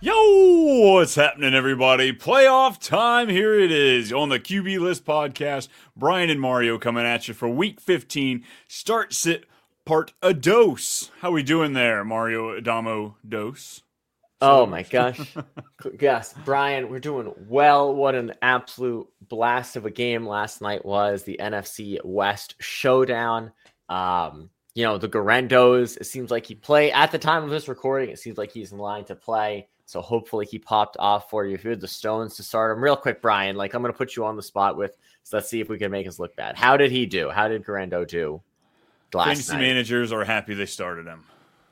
Yo, what's happening, everybody? Playoff time. Here it is on the QB List podcast. Brian and Mario coming at you for Week 15. Start, sit, part a dose. How we doing there, Mario Adamo Dose? Oh my gosh. Yes, Brian, we're doing well. What an absolute blast of a game last night was the NFC West showdown. The Guarendos, it seems like he played at the time of this recording. It seems like he's in line to play. So hopefully he popped off for you. If you had the stones to start him real quick, Brian, I'm going to put you on the spot so let's see if we can make us look bad. How did he do? How did Guarendo do last Fantasy night? managers are happy they started him.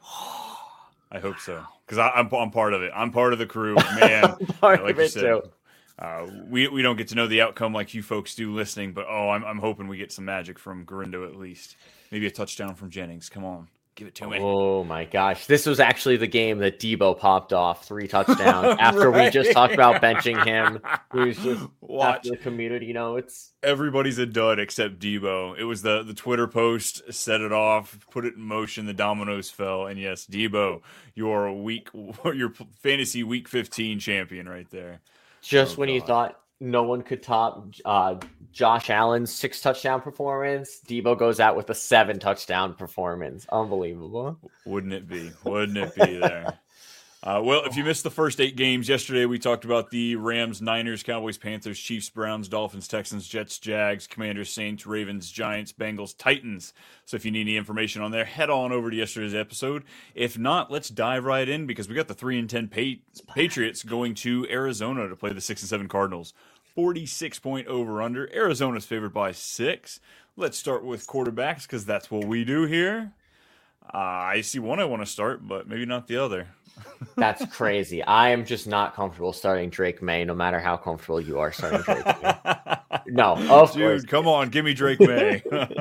I hope so. Because I'm part of it. I'm part of the crew, man. Part of it too. We don't get to know the outcome like you folks do listening, but I'm hoping we get some magic from Guarendo at least. Maybe a touchdown from Jennings. Come on, give it to me. Oh my gosh, this was actually the game that Debo popped off 3 touchdowns after we just talked about benching him. He was just after the community. Everybody's a dud except Debo. It was the Twitter post set it off, put it in motion. The dominoes fell, and yes, Debo, your fantasy Week 15 champion right there. Just when you thought no one could top Josh Allen's 6 touchdown performance, Debo goes out with a 7 touchdown performance. Unbelievable. Wouldn't it be? Wouldn't it be there? Well, if you missed the first 8 games, yesterday we talked about the Rams, Niners, Cowboys, Panthers, Chiefs, Browns, Dolphins, Texans, Jets, Jags, Commanders, Saints, Ravens, Giants, Bengals, Titans. So if you need any information on there, head on over to yesterday's episode. If not, let's dive right in because we got the 3-10 Patriots going to Arizona to play the 6-7 Cardinals. 46-point over-under. Arizona's favored by 6. Let's start with quarterbacks because that's what we do here. I see one I want to start, but maybe not the other. That's crazy. I am just not comfortable starting Drake May, no matter how comfortable you are starting Drake May. No, of course. Dude, come on, give me Drake May.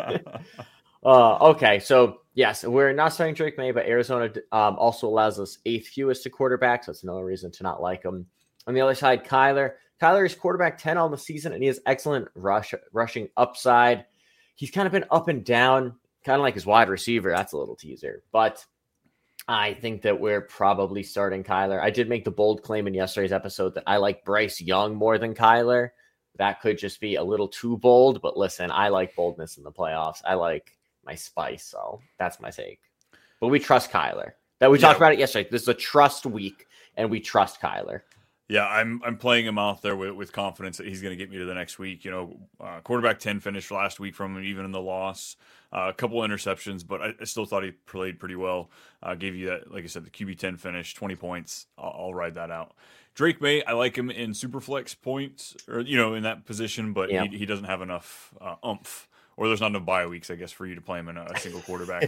Okay, so yes, we're not starting Drake May, but Arizona also allows us 8th fewest to quarterbacks. That's another reason to not like him. On the other side, Kyler. Kyler is quarterback 10 on the season, and he has excellent rushing upside. He's kind of been up and down, kind of like his wide receiver. That's a little teaser, but I think that we're probably starting Kyler. I did make the bold claim in yesterday's episode that I like Bryce Young more than Kyler. That could just be a little too bold, but listen, I like boldness in the playoffs. I like my spice, so that's my take. But we trust Kyler. We talked about it yesterday. This is a trust week, and we trust Kyler. Yeah, I'm playing him out there with confidence that he's going to get me to the next week. Quarterback 10 finished last week from him, even in the loss. A couple interceptions, but I still thought he played pretty well. Gave you that, like I said, the QB 10 finish, 20 points. I'll ride that out. Drake May, I like him in Superflex points, or in that position, but he doesn't have enough oomph, or there's not enough bye weeks, I guess, for you to play him in a single quarterback.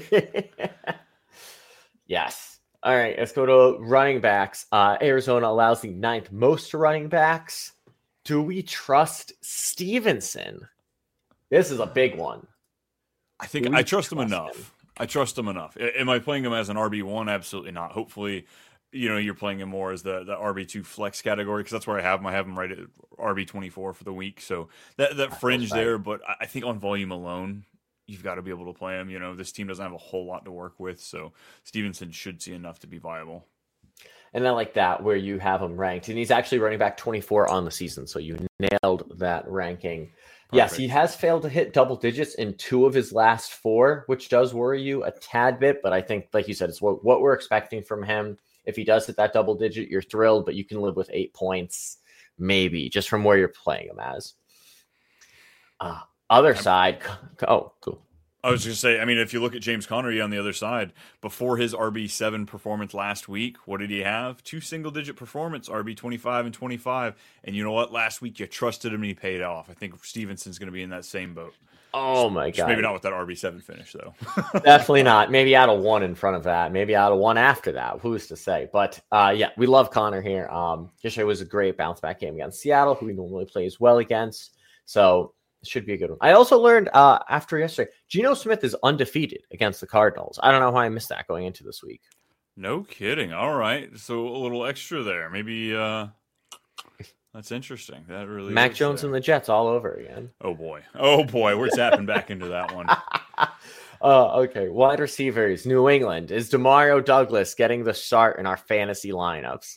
Yes. All right, let's go to running backs. Arizona allows the 9th most to running backs. Do we trust Stevenson? This is a big one. I think I trust him enough. I trust him enough. Am I playing him as an RB1? Absolutely not. Hopefully, you're playing him more as the RB2 flex category because that's where I have him. I have him right at RB24 for the week. So that fringe there, but I think on volume alone, you've got to be able to play him. This team doesn't have a whole lot to work with, so Stevenson should see enough to be viable. And I like that where you have him ranked. And he's actually running back 24 on the season, so you nailed that ranking. Perfect. Yes, he has failed to hit double digits in 2 of his last 4, which does worry you a tad bit, but I think, like you said, it's what we're expecting from him. If he does hit that double digit, you're thrilled, but you can live with 8 points, maybe, just from where you're playing him as. Other side. Oh, cool. I was just going to say, if you look at James Connery on the other side, before his RB7 performance last week, what did he have? 2 single-digit performance, RB25 and 25. And you know what? Last week you trusted him and he paid off. I think Stevenson's going to be in that same boat. Oh, my God. Maybe not with that RB7 finish, though. Definitely not. Maybe out of 1 in front of that. Maybe out of 1 after that. Who's to say? But, we love Connor here. Yesterday was a great bounce-back game against Seattle, who he normally plays well against. So should be a good one. I also learned after yesterday, Geno Smith is undefeated against the Cardinals. I don't know why I missed that going into this week. No kidding. All right. So a little extra there. Maybe that's interesting. That really Mac Jones and the Jets all over again. Oh, boy. We're tapping back into that one. Okay. Wide receivers, New England. Is Demario Douglas getting the start in our fantasy lineups?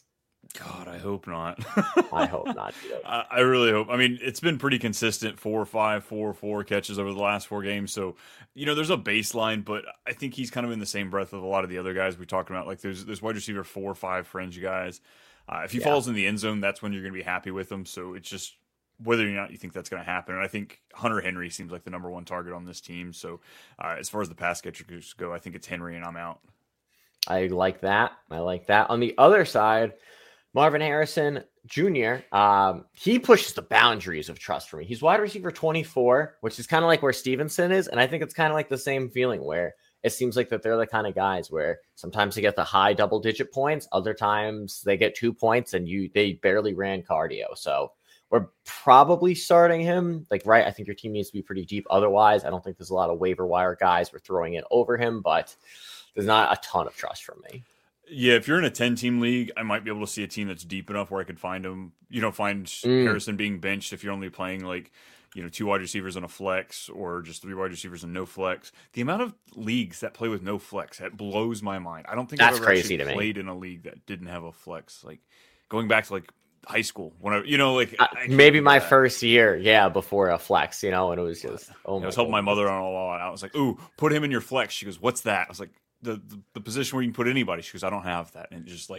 God, I hope not. I hope not. I really hope. I mean, it's been pretty consistent 4-5, 4-4 catches over the last 4 games. So, there's a baseline, but I think he's kind of in the same breath of a lot of the other guys we talked about. Like there's wide receiver 4 or 5 fringe guys. If he falls in the end zone, that's when you're going to be happy with him. So it's just whether or not you think that's going to happen. And I think Hunter Henry seems like the number one target on this team. So as far as the pass catchers go, I think it's Henry and I'm out. I like that. On the other side, Marvin Harrison Jr., he pushes the boundaries of trust for me. He's wide receiver 24, which is kind of like where Stevenson is. And I think it's kind of like the same feeling where it seems like that they're the kind of guys where sometimes they get the high double-digit points. Other times they get 2 points and they barely ran cardio. So we're probably starting him. Right, I think your team needs to be pretty deep. Otherwise, I don't think there's a lot of waiver wire guys we're throwing it over him, but there's not a ton of trust from me. Yeah, if you're in a 10-team league, I might be able to see a team that's deep enough where I could find him, Harrison being benched if you're only playing 2 wide receivers and a flex or just 3 wide receivers and no flex. The amount of leagues that play with no flex, that blows my mind. I don't think I've ever crazy actually to played in a league that didn't have a flex. Going back to high school, whenever, maybe my first year, before a flex, and it was just, I was helping my mother on a lot. I was like, ooh, put him in your flex. She goes, what's that? I was like, the position where you can put anybody. She goes, I don't have that. And it just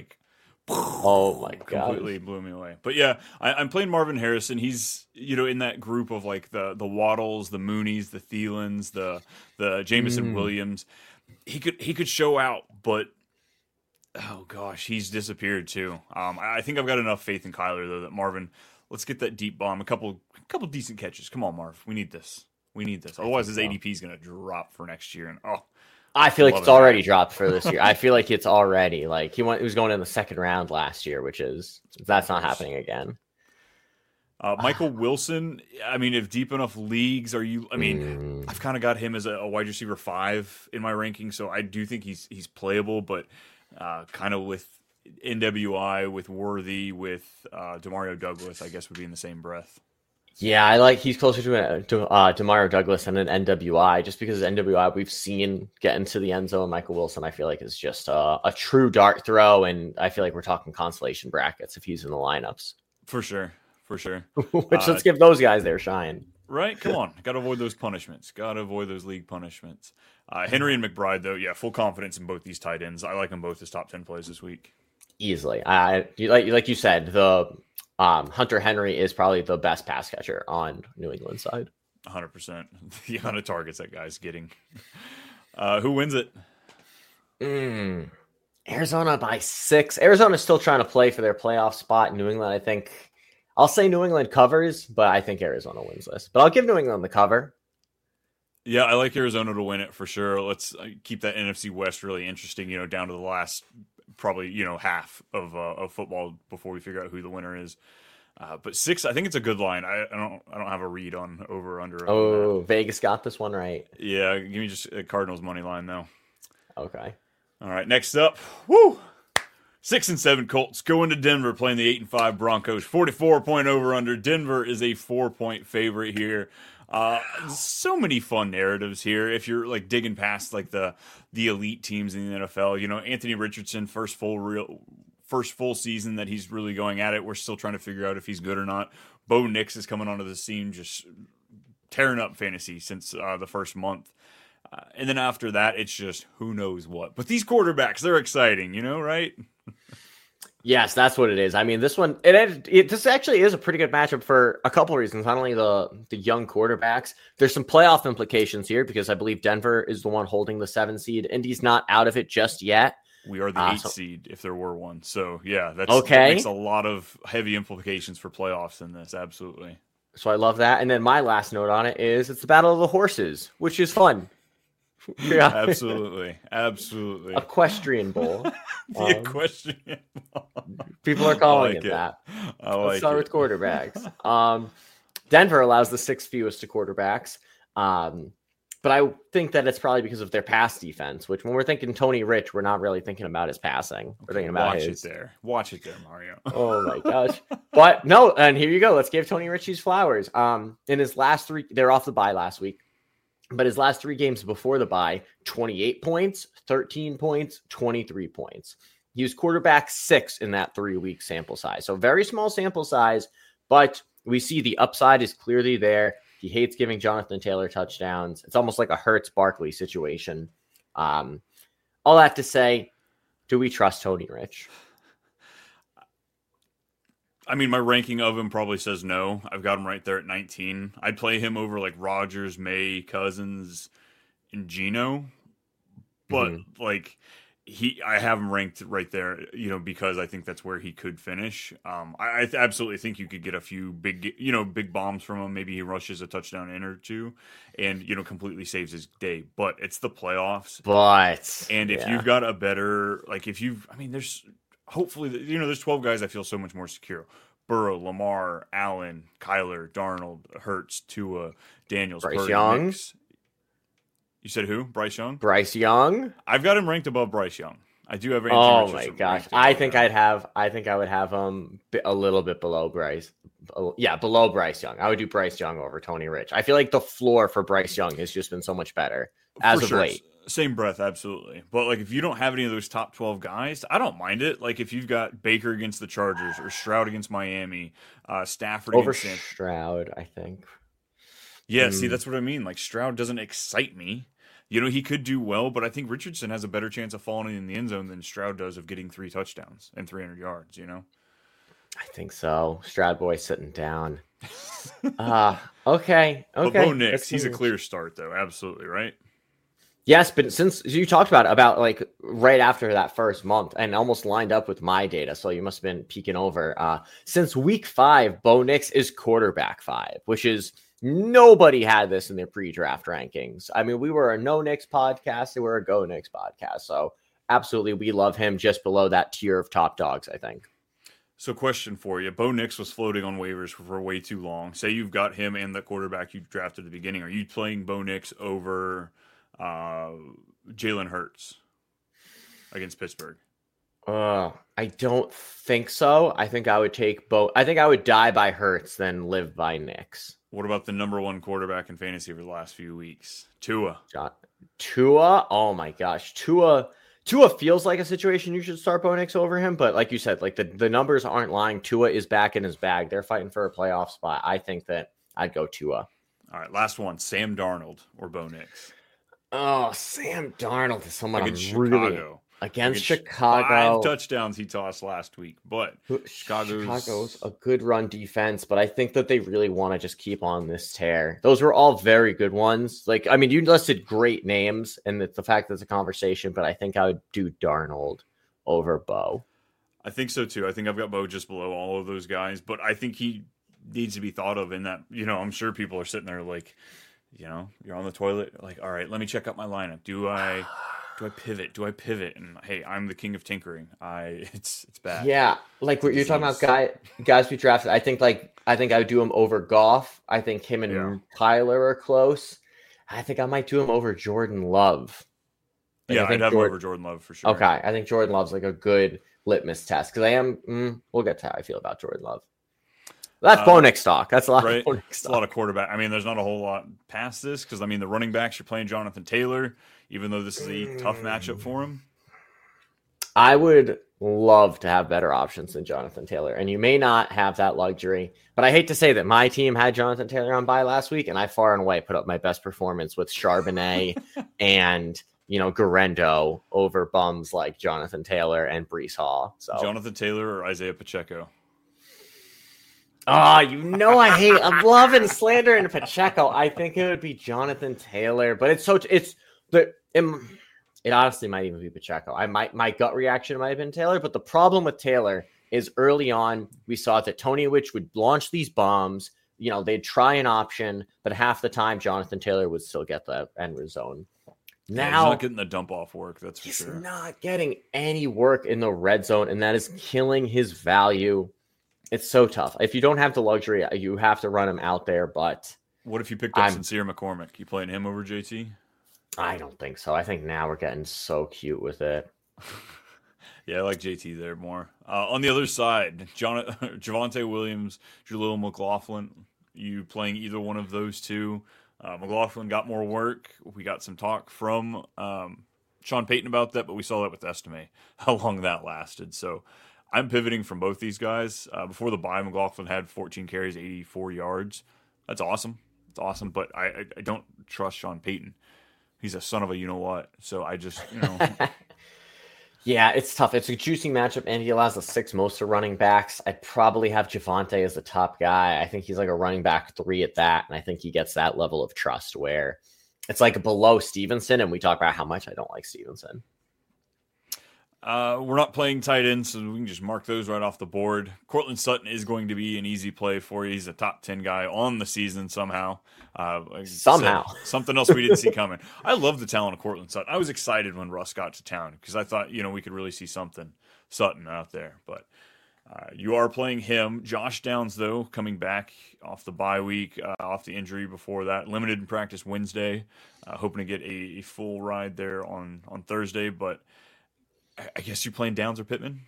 oh my god, completely blew me away. But yeah, I'm playing Marvin Harrison. He's in that group of the Waddles, the Moonies, the Thielens, the Jameson Williams. He could show out, but oh gosh, he's disappeared too. I think I've got enough faith in Kyler though that Marvin, let's get that deep bomb, a couple decent catches. Come on, Marv, we need this. Otherwise, his ADP is going to drop for next year. And I feel like it's already dropped for this year. I feel like it's already he was going in the second round last year, that's not happening again. Michael Wilson. I mean, if deep enough leagues I've kind of got him as a wide receiver 5 in my ranking. So I do think he's playable, but kind of with NWI, with Worthy, with Demario Douglas, I guess would be in the same breath. Yeah, he's closer to Demario Douglas and an NWI, just because NWI we've seen get into the end zone. Michael Wilson, I feel like, is just a true dart throw, and I feel like we're talking consolation brackets if he's in the lineups. For sure. Which let's give those guys their shine. Right? Come on. Got to avoid those punishments. Got to avoid those league punishments. Henry and McBride, though, yeah, full confidence in both these tight ends. I like them both as top 10 plays this week. Easily. Like you said, the Hunter Henry is probably the best pass catcher on New England side. 100%. The amount of targets that guy's getting. Who wins it? Arizona by 6. Arizona's still trying to play for their playoff spot. New England, I think. I'll say New England covers, but I think Arizona wins this. But I'll give New England the cover. Yeah, I like Arizona to win it for sure. Let's keep that NFC West really interesting, down to the last probably, half of football before we figure out who the winner is. But 6, I think it's a good line. I don't have a read on over or under. Oh, Vegas got this one right. Yeah, give me just a Cardinals money line though. Okay. All right, next up. Woo! 6-7 Colts go into Denver playing the 8-5 Broncos. 44-point over under. Denver is a 4-point favorite here. So many fun narratives here. If you're digging past the elite teams in the NFL, Anthony Richardson, first full season that he's really going at it. We're still trying to figure out if he's good or not. Bo Nix is coming onto the scene, just tearing up fantasy since the first month. And then after that, it's just who knows what. But these quarterbacks, they're exciting, right? Yes, that's what it is. I mean, this one, this actually is a pretty good matchup for a couple of reasons. Not only the young quarterbacks, there's some playoff implications here because I believe Denver is the one holding the 7 seed. Indy's not out of it just yet. We are the 8 seed if there were one. So, yeah, that makes a lot of heavy implications for playoffs in this. Absolutely. So I love that. And then my last note on it is it's the Battle of the Horses, which is fun. Yeah, absolutely. Equestrian Bowl. The Equestrian Bowl. People are calling it that. Let's start with quarterbacks. Denver allows the 6th fewest to quarterbacks. But I think that it's probably because of their pass defense, which when we're thinking Tony Rich, we're not really thinking about his passing. We're thinking about his. Watch it there, Mario. Oh my gosh. But no, and here you go. Let's give Tony Rich his flowers. In his last 3, they're off the bye last week. But his last 3 games before the bye, 28 points, 13 points, 23 points. He was quarterback 6 in that 3-week sample size. So very small sample size, but we see the upside is clearly there. He hates giving Jonathan Taylor touchdowns. It's almost like a Hurts-Barkley situation. All that to say, do we trust Tony Rich? I mean, my ranking of him probably says no. I've got him right there at 19. I'd play him over like Rodgers, May, Cousins, and Geno. But like I have him ranked right there, because I think that's where he could finish. I absolutely think you could get a few big bombs from him. Maybe he rushes a touchdown in or two and, completely saves his day. But it's the playoffs. And if you've got a better, there's hopefully, there's 12 guys I feel so much more secure. Burrow, Lamar, Allen, Kyler, Darnold, Hurts, Tua, Daniels, Bryce Purdy, Young. Nix. You said who? Bryce Young? Bryce Young? I've got him ranked above Bryce Young. I do have Anthony Oh Richardson my gosh. ranked I above think him. I would have him a little bit below Bryce. Yeah, below Bryce Young. I would do Bryce Young over Tony Rich. I feel like the floor for Bryce Young has just been so much better as of late. Same breath, absolutely. But like, if you don't have any of those top 12 guys, I don't mind it. Like, if you've got Baker against the Chargers or Stroud against Miami, Stafford Over against Stroud, I think. Yeah, see, that's what I mean. Like, Stroud doesn't excite me. He could do well, but I think Richardson has a better chance of falling in the end zone than Stroud does of getting 3 touchdowns and 300 yards, I think so. Stroud boy sitting down. Okay. But Bo Nix, he's a clear start, though. Absolutely, right? Yes, but since you talked about like right after that first month and almost lined up with my data, so you must have been peeking over. Since week 5, Bo Nix is quarterback 5, which is nobody had this in their pre-draft rankings. I mean, we were a no Nix podcast, they were a go Nix podcast, so absolutely we love him just below that tier of top dogs, I think. So question for you. Bo Nix was floating on waivers for way too long. Say you've got him and the quarterback you drafted at the beginning. Are you playing Bo Nix over Jalen Hurts against Pittsburgh? I don't think so. I think I would take both. I think I would die by Hurts than live by Nix. What about the number 1 quarterback in fantasy over the last few weeks? Tua. Tua? Oh my gosh. Tua feels like a situation you should start Bo Nix over him, but like you said, like the numbers aren't lying. Tua is back in his bag. They're fighting for a playoff spot. I think that I'd go Tua. All right, last one. Sam Darnold or Bo Nix? Oh, Sam Darnold is someone against Chicago. Against Chicago. 5 touchdowns he tossed last week, but Chicago's a good run defense, but I think that they really want to just keep on this tear. Those were all very good ones. Like, I mean, you listed great names, and it's the fact that it's a conversation, but I think I would do Darnold over Bo. I think so too. I think I've got Bo just below all of those guys, but I think he needs to be thought of in that, I'm sure people are sitting there like, you're on the toilet, like, all right, let me check out my lineup. Do I pivot? Do I pivot? And hey, I'm the king of tinkering. It's bad. Yeah, like what you're talking about, guys we drafted. I think I would do him over Goff. I think him and Kyler are close. I think I might do him over Jordan Love. I'd have him over Jordan Love for sure. Okay, I think Jordan Love's like a good litmus test because we'll get to how I feel about Jordan Love. That's Bo Nix talk. That's a lot. Right? Of Bo Nix it's talk. a lot of quarterback. I mean, there's not a whole lot past this because the running backs, you're playing Jonathan Taylor, even though this is a tough matchup for him. I would love to have better options than Jonathan Taylor, and you may not have that luxury. But I hate to say that my team had Jonathan Taylor on bye last week, and I far and away put up my best performance with Charbonnet and Garendo over bums like Jonathan Taylor and Breece Hall. So Jonathan Taylor or Isaiah Pacheco. I'm loving slander and Pacheco. I think it would be Jonathan Taylor, but it honestly might even be Pacheco. My gut reaction might have been Taylor, but the problem with Taylor is early on we saw that Tony Rich would launch these bombs. They'd try an option, but half the time Jonathan Taylor would still get the end zone. Now he's not getting the dump off work. That's for sure. He's not getting any work in the red zone, and that is killing his value. It's so tough. If you don't have the luxury, you have to run him out there. But what if you picked up Sincere McCormick? You playing him over JT? I don't think so. I think now we're getting so cute with it. Yeah, I like JT there more. On the other side, Javonte Williams, Jaleel McLaughlin. You playing either one of those two? McLaughlin got more work. We got some talk from Sean Payton about that, but we saw that with Estime, how long that lasted. So I'm pivoting from both these guys. Before the bye, McLaughlin had 14 carries, 84 yards. That's awesome. It's awesome, but I don't trust Sean Payton. He's a son of a you-know-what. So I just, Yeah, it's tough. It's a juicy matchup, and he allows the 6 most of running backs. I'd probably have Javonte as the top guy. I think he's like a running back 3 at that, and I think he gets that level of trust where it's like below Stevenson, and we talk about how much I don't like Stevenson. We're not playing tight ends, so we can just mark those right off the board. Cortland Sutton is going to be an easy play for you. He's a top 10 guy on the season somehow. Something else we didn't see coming. I love the talent of Cortland Sutton. I was excited when Russ got to town because I thought, we could really see something Sutton out there. But you are playing him. Josh Downs, though, coming back off the bye week, off the injury before that. Limited in practice Wednesday. Hoping to get a full ride there on Thursday, but I guess you're playing Downs or Pittman?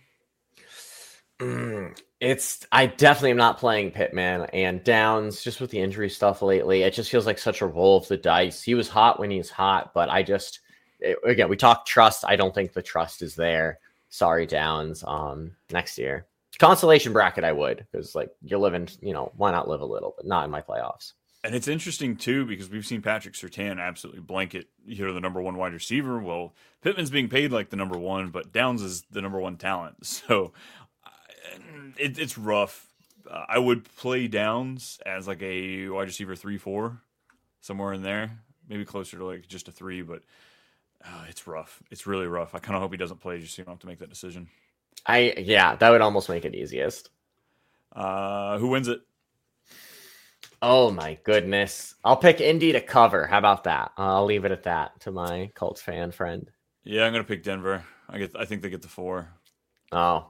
I definitely am not playing Pittman, and Downs, just with the injury stuff lately, it just feels like such a roll of the dice. He was hot when he's hot, but again, we talk trust. I don't think the trust is there. Sorry, Downs. Next year. Consolation bracket, I would, because you're living, why not live a little, but not in my playoffs. And it's interesting, too, because we've seen Patrick Surtain absolutely blanket the number 1 wide receiver. Well, Pittman's being paid like the number 1, but Downs is the number 1 talent. So it's rough. I would play Downs as like a wide receiver 3-4, somewhere in there. Maybe closer to just a 3, but it's rough. It's really rough. I kind of hope he doesn't play just so you don't have to make that decision. That would almost make it easiest. Who wins it? Oh my goodness. I'll pick Indy to cover. How about that? I'll leave it at that to my Colts fan friend. Yeah, I'm going to pick Denver. I think they get the 4. Oh.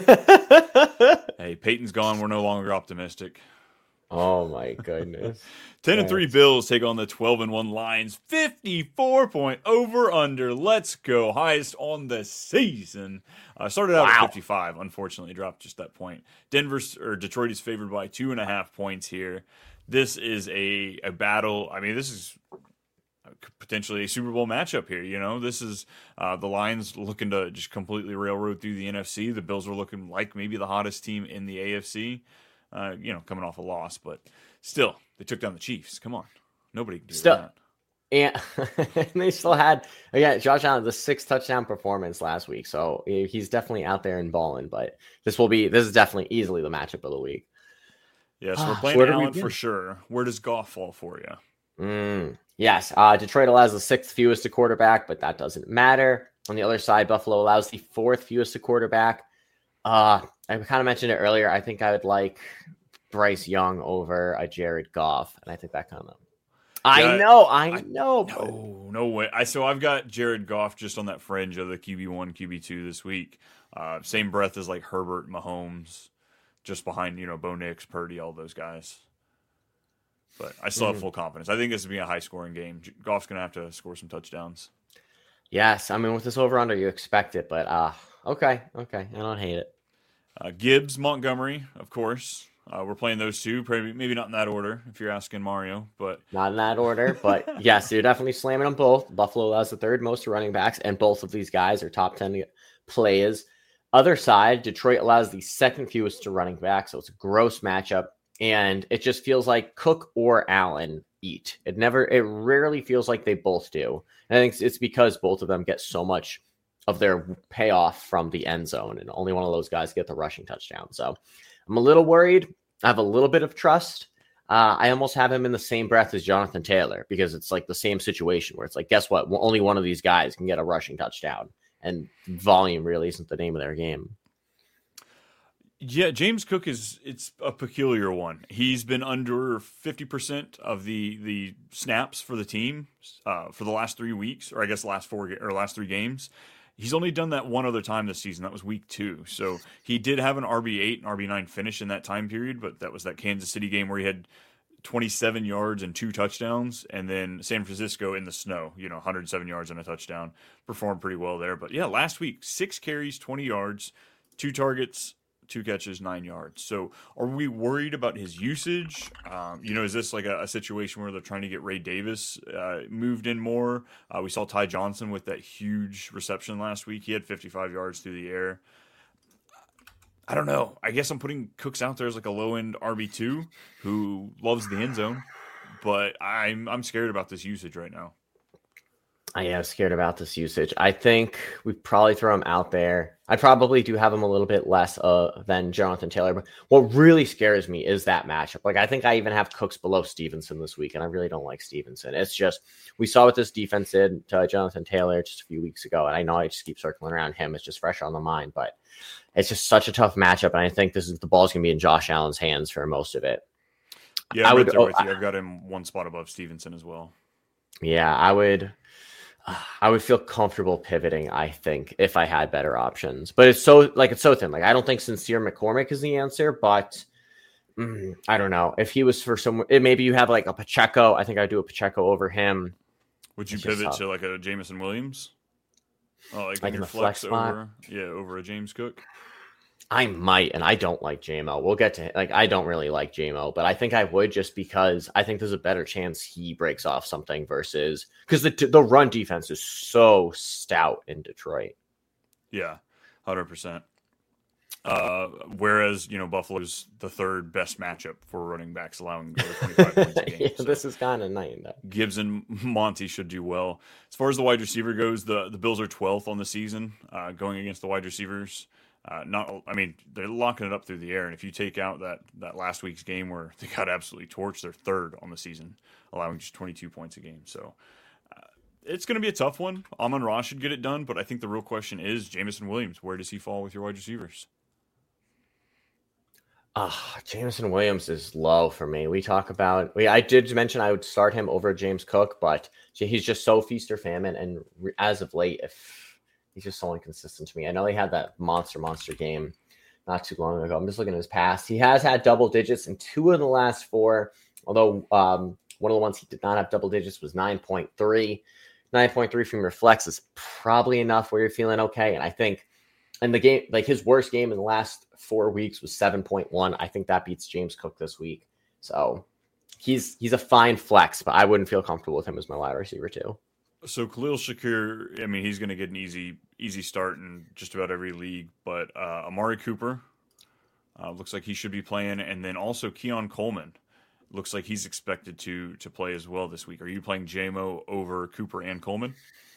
Hey, Peyton's gone. We're no longer optimistic. Oh my goodness. 10-3 Bills take on the 12-1 Lions. 54-point over/under. Let's go. Highest on the season. Started out at 55. Unfortunately, dropped just that point. Detroit is favored by 2.5 points here. This is a battle. I mean, this is potentially a Super Bowl matchup here. This is the Lions looking to just completely railroad through the NFC. The Bills are looking like maybe the hottest team in the AFC. Coming off a loss, but still, they took down the Chiefs. Come on, nobody can do that. And they still had, again, Josh Allen, the 6 touchdown performance last week, so he's definitely out there and balling. But this is definitely easily the matchup of the week. Yes, we're playing Allen for sure. Where does Goff fall for you? Yes, Detroit allows the 6th fewest to quarterback, but that doesn't matter. On the other side, Buffalo allows the 4th fewest to quarterback. I kind of mentioned it earlier. I think I would like Bryce Young over a Jared Goff, and I think that kind of. I know. No way. I've got Jared Goff just on that fringe of the QB1, QB2 this week. Same breath as like Herbert, Mahomes, just behind Bo Nix, Purdy, all those guys. But I still have full confidence. I think this will be a high-scoring game. Goff's going to have to score some touchdowns. Yes, I mean with this over/under, you expect it, but okay, I don't hate it. Gibbs, Montgomery, of course. We're playing those two, maybe not in that order if you're asking Mario, but not in that order. But yes, you're definitely slamming them both. Buffalo allows the 3rd most running backs, and both of these guys are top 10 players. Other side, Detroit allows the 2nd fewest to running back, so it's a gross matchup, and it just feels like Cook or Allen eat. It rarely feels like they both do. And I think it's because both of them get so much of their payoff from the end zone, and only one of those guys get the rushing touchdown. So I'm a little worried. I have a little bit of trust. I almost have him in the same breath as Jonathan Taylor, because it's like the same situation where it's like, guess what? Only one of these guys can get a rushing touchdown, and volume really isn't the name of their game. Yeah, James Cook it's a peculiar one. He's been under 50% of the snaps for the team for the last 3 weeks, or I guess last 3 games. He's only done that one other time this season. That was week 2. So he did have an RB8 and RB9 finish in that time period, but that was that Kansas City game where he had 27 yards and 2 touchdowns. And then San Francisco in the snow, 107 yards and a touchdown. Performed pretty well there. But yeah, last week, 6 carries, 20 yards, 2 targets, 2 catches, 9 yards. So are we worried about his usage? Is this like a situation where they're trying to get Ray Davis moved in more? We saw Ty Johnson with that huge reception last week. He had 55 yards through the air. I don't know. I guess I'm putting Cooks out there as like a low-end RB2 who loves the end zone, but I'm scared about this usage right now. I am scared about this usage. I think we probably throw him out there. I probably do have him a little bit less than Jonathan Taylor. But what really scares me is that matchup. Like, I think I even have Cooks below Stevenson this week, and I really don't like Stevenson. It's just, we saw what this defense did to Jonathan Taylor just a few weeks ago, and I know I just keep circling around him. It's just fresh on the mind, but it's just such a tough matchup, and I think the ball's going to be in Josh Allen's hands for most of it. Yeah, I've got him one spot above Stevenson as well. Yeah, I would feel comfortable pivoting, I think, if I had better options. But it's so thin. Like, I don't think Sincere McCormick is the answer, but I don't know. If he was for maybe you have like a Pacheco. I think I'd do a Pacheco over him. Would you pivot to like a Jameson Williams? Oh, like in the flex spot? over a James Cook? I might, and I don't like JMO. We'll get to I don't really like JMO, but I think I would just because I think there's a better chance he breaks off something versus because the run defense is so stout in Detroit. Yeah, 100%. Whereas Buffalo's the third best matchup for running backs, allowing over 25 points a game. Yeah, so this is kind of night and day. Gibbs and Monty should do well. As far as the wide receiver goes, the Bills are 12th on the season going against the wide receivers. They're locking it up through the air, and if you take out that last week's game where they got absolutely torched, they're third on the season, allowing just 22 points a game. So it's going to be a tough one. Amon-Ra should get it done, but I think the real question is Jameson Williams. Where does he fall with your wide receivers? Jameson Williams is low for me. I did mention I would start him over James Cook, but he's just so feast or famine, and as of late, he's just so inconsistent to me. I know he had that monster game not too long ago. I'm just looking at his past. He has had double digits in 2 of the last 4, although one of the ones he did not have double digits was 9.3. 9.3 from your flex is probably enough where you're feeling okay. And I think in the game, like his worst game in the last 4 weeks was 7.1. I think that beats James Cook this week. So he's a fine flex, but I wouldn't feel comfortable with him as my wide receiver too. So Khalil Shakir, he's going to get an easy start in just about every league. But Amari Cooper looks like he should be playing, and then also Keon Coleman looks like he's expected to play as well this week. Are you playing JMO over Cooper and Coleman?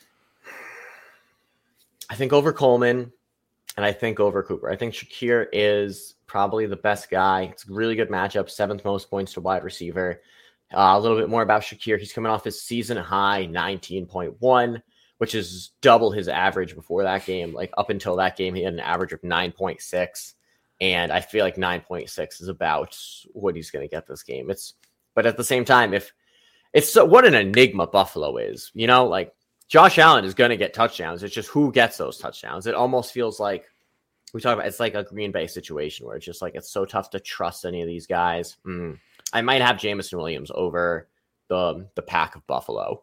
I think over Coleman, and I think over Cooper. I think Shakir is probably the best guy. It's a really good matchup, 7th most points to wide receiver. A little bit more about Shakir. He's coming off his season high 19.1, which is double his average before that game. Like up until that game, he had an average of 9.6. And I feel like 9.6 is about what he's going to get this game. But at the same time, what an enigma Buffalo is, like Josh Allen is going to get touchdowns. It's just who gets those touchdowns. It almost feels like we talk about, it's like a Green Bay situation where it's just like, it's so tough to trust any of these guys. I might have Jameson Williams over the pack of Buffalo.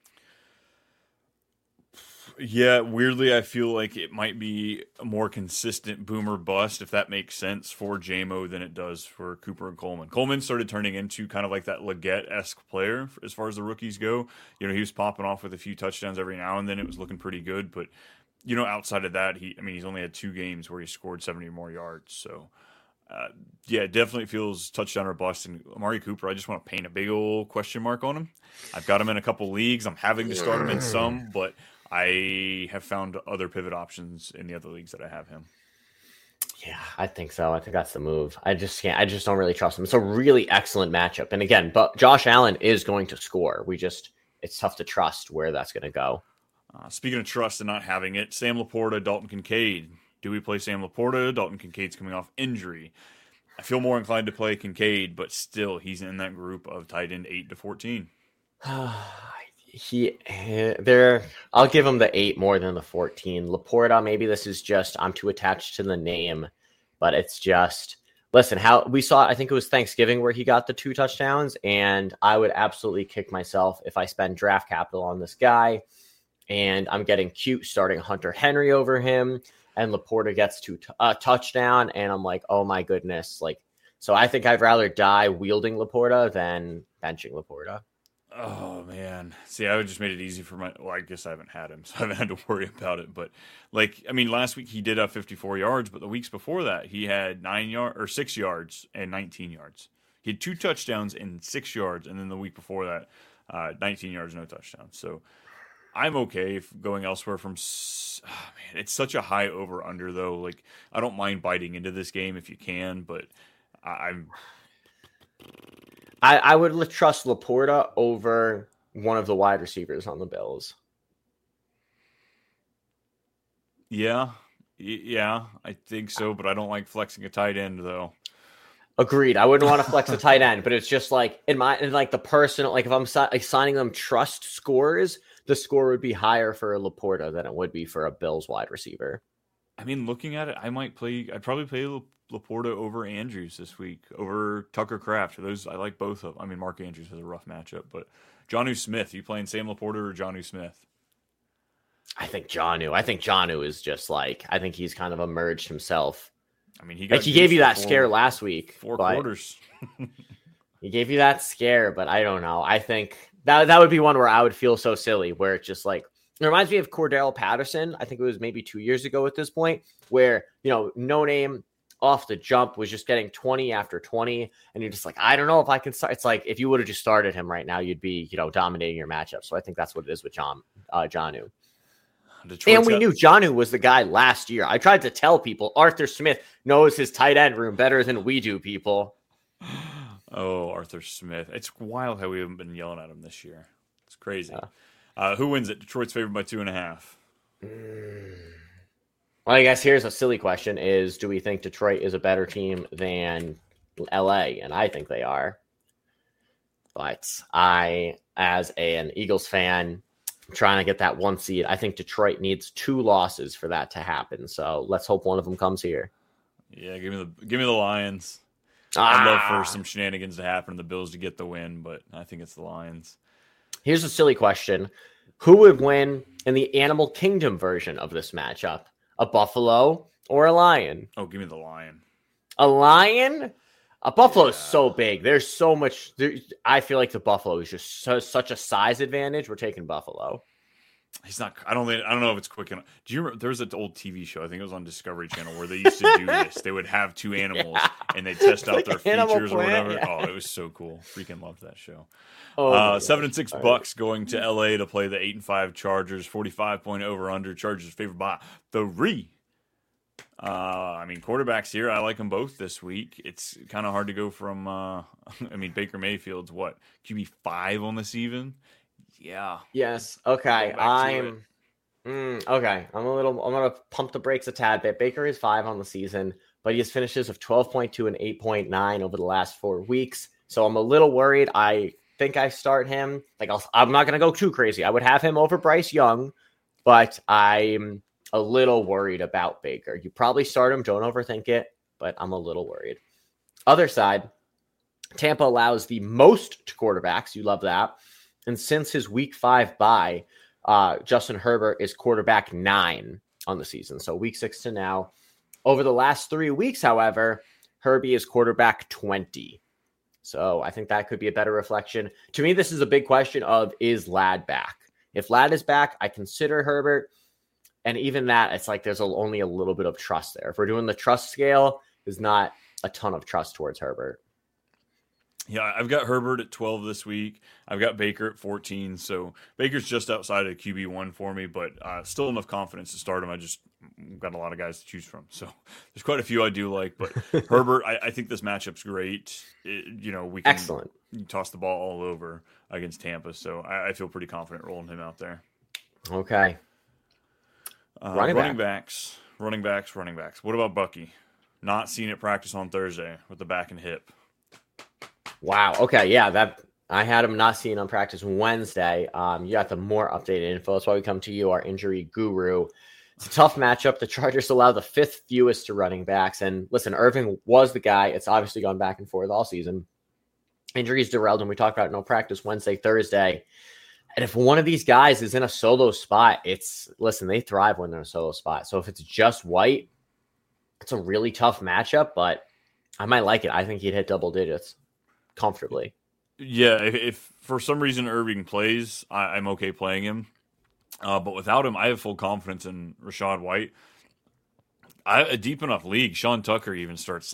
Yeah, weirdly, I feel like it might be a more consistent boomer bust, if that makes sense, for JMO than it does for Cooper and Coleman. Coleman started turning into kind of like that Leggett-esque player as far as the rookies go. He was popping off with a few touchdowns every now and then. It was looking pretty good, but outside of that, he's only had 2 games where he scored 70 or more yards. So, it definitely feels touchdown or bust. And Amari Cooper, I just want to paint a big old question mark on him. I've got him in a couple leagues. I'm having to start him in some, but I have found other pivot options in the other leagues that I have him. Yeah, I think so. I think that's the move. I just don't really trust him. It's a really excellent matchup. And again, but Josh Allen is going to score. It's tough to trust where that's going to go. Speaking of trust and not having it, Sam Laporta, Dalton Kincaid. Do we play Sam Laporta? Dalton Kincaid's coming off injury. I feel more inclined to play Kincaid, but still, he's in that group of tight end 8 to 14. I'll give him the 8 more than the 14. Laporta, maybe this is just I'm too attached to the name, but it's just listen, how we saw, I think it was Thanksgiving where he got the 2 touchdowns, and I would absolutely kick myself if I spend draft capital on this guy and I'm getting cute starting Hunter Henry over him. and Laporta gets a touchdown, and I'm like, oh my goodness. Like, so I think I'd rather die wielding Laporta than benching Laporta. Oh man. See, I would just made it easy for I guess I haven't had him, so I haven't had to worry about it. But last week he did have 54 yards, but the weeks before that he had 6 yards and 19 yards. He had 2 touchdowns and 6 yards, and then the week before that, 19 yards, no touchdowns. So I'm okay if going elsewhere from. Man, it's such a high over under though. Like, I don't mind biting into this game if you can, but I would trust Laporta over one of the wide receivers on the Bills. Yeah, I think so, but I don't like flexing a tight end though. Agreed. I wouldn't want to flex a tight end, but it's just like in the personal, like if I'm assigning them trust scores, the score would be higher for Laporta than it would be for a Bills wide receiver. I mean, looking at it, I'd probably play Laporta over Andrews this week, over Tucker Kraft. I like both of them. I mean, Mark Andrews has a rough matchup, but Jonnu Smith, you playing Sam Laporta or Jonnu Smith? I think Jonnu is just like, I think he's kind of emerged himself. I mean, he gave you that scare last week. 4 quarters. He gave you that scare, but I don't know. I think that would be one where I would feel so silly, where it's just like, it reminds me of Cordell Patterson. I think it was maybe 2 years ago at this point, where, no name off the jump was just getting 20 after 20. And you're just like, I don't know if I can start. It's like, if you would have just started him right now, you'd be, dominating your matchup. So I think that's what it is with Jonnu. And we knew Jonnu was the guy last year. I tried to tell people Arthur Smith knows his tight end room better than we do, people. Oh, Arthur Smith. It's wild how we haven't been yelling at him this year. It's crazy. Who wins it? Detroit's favored by 2.5. Well, I guess here's a silly question is, do we think Detroit is a better team than LA? And I think they are. But I, as an Eagles fan, trying to get that 1 seed, I think Detroit needs 2 losses for that to happen. So let's hope one of them comes here. Yeah, give me the Lions. I'd love for some shenanigans to happen and the Bills to get the win, but I think it's the Lions. Here's a silly question. Who would win in the Animal Kingdom version of this matchup? A buffalo or a lion? Oh, give me the lion. A lion? A buffalo is so big. There's so much. I feel like the buffalo is just such a size advantage. We're taking buffalo. He's not. I don't know if it's quick enough. Do you remember? There was an old TV show. I think it was on Discovery Channel where they used to do this. They would have 2 animals and they test out their features or whatever. Yeah. Oh, it was so cool. Freaking loved that show. 7-6 Bucks going to LA to play the 8-5 Chargers. 45-point over under. Chargers favored by 3. I mean, quarterbacks here, I like them both this week. It's kind of hard to go from, Baker Mayfield's what? QB5 on this even? Yeah. Yes. Okay. Okay. I'm going to pump the brakes a tad bit. Baker is 5 on the season, but he has finishes of 12.2 and 8.9 over the last 4 weeks. So I'm a little worried. I think I start him. I'm not going to go too crazy. I would have him over Bryce Young, but I'm a little worried about Baker. You probably start him. Don't overthink it, but I'm a little worried. Other side, Tampa allows the most to quarterbacks. You love that. And since his week 5 bye, Justin Herbert is quarterback 9 on the season. So week 6 to now. Over the last 3 weeks, however, Herbie is quarterback 20. So I think that could be a better reflection. To me, this is a big question of, is Ladd back? If Ladd is back, I consider Herbert. And even that, it's like there's only a little bit of trust there. If we're doing the trust scale, there's not a ton of trust towards Herbert. Yeah, I've got Herbert at 12 this week. I've got Baker at 14. So Baker's just outside of QB1 for me, but still enough confidence to start him. I just got a lot of guys to choose from. So there's quite a few I do like. But Herbert, I think this matchup's great. We can toss the ball all over against Tampa. So I feel pretty confident rolling him out there. Okay. Running backs. What about Bucky? Not seen it practice on Thursday with the back and hip. Wow. Okay. Yeah. I had him not seen on practice Wednesday. You got the more updated info. That's why we come to you, our injury guru. It's a tough matchup. The Chargers allow the 5th fewest to running backs. And listen, Irving was the guy. It's obviously gone back and forth all season. Injuries derailed him. We talked about no practice Wednesday, Thursday. And if one of these guys is in a solo spot, listen, they thrive when they're in a solo spot. So if it's just White, it's a really tough matchup, but I might like it. I think he'd hit double digits comfortably. Yeah, if for some reason Irving plays, I'm okay playing him. But without him, I have full confidence in Rachaad White. A deep enough league, Sean Tucker even starts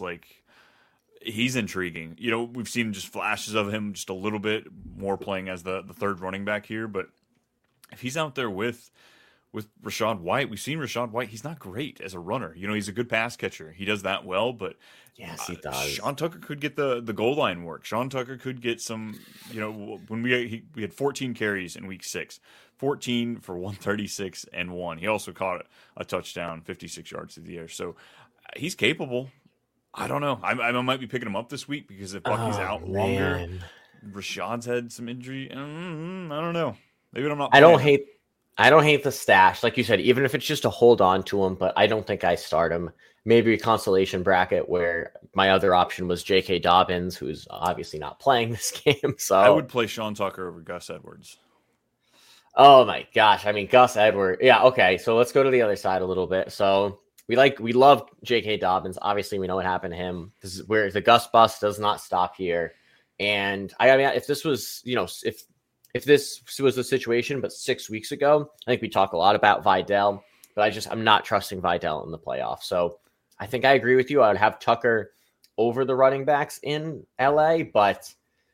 he's intriguing. You know, we've seen just flashes of him just a little bit more playing as the third running back here. But if he's out there with Rachaad White, we've seen Rachaad White. He's not great as a runner. You know, he's a good pass catcher. He does that well, but yes, he does. Sean Tucker could get the goal line work. Sean Tucker could get some, you know, when we had 14 carries in week 6, 14 for 136 and 1. He also caught a touchdown, 56 yards through the air. So he's capable. I don't know. I might be picking him up this week because if Bucky's out longer, Rashaad's had some injury. I don't know. Maybe I'm not. I don't hate the stash, like you said. Even if it's just to hold on to him, but I don't think I start him. Maybe a consolation bracket where my other option was J.K. Dobbins, who's obviously not playing this game. So I would play Sean Tucker over Gus Edwards. Oh my gosh! I mean, Gus Edwards. Yeah. Okay. So let's go to the other side a little bit. So we love J.K. Dobbins. Obviously, we know what happened to him. This is where the Gus bust does not stop here. And I mean, if this was, you know, if this was the situation, but 6 weeks ago, I think we talk a lot about Vidal, but I'm not trusting Vidal in the playoffs. So I think I agree with you. I would have Tucker over the running backs in LA, but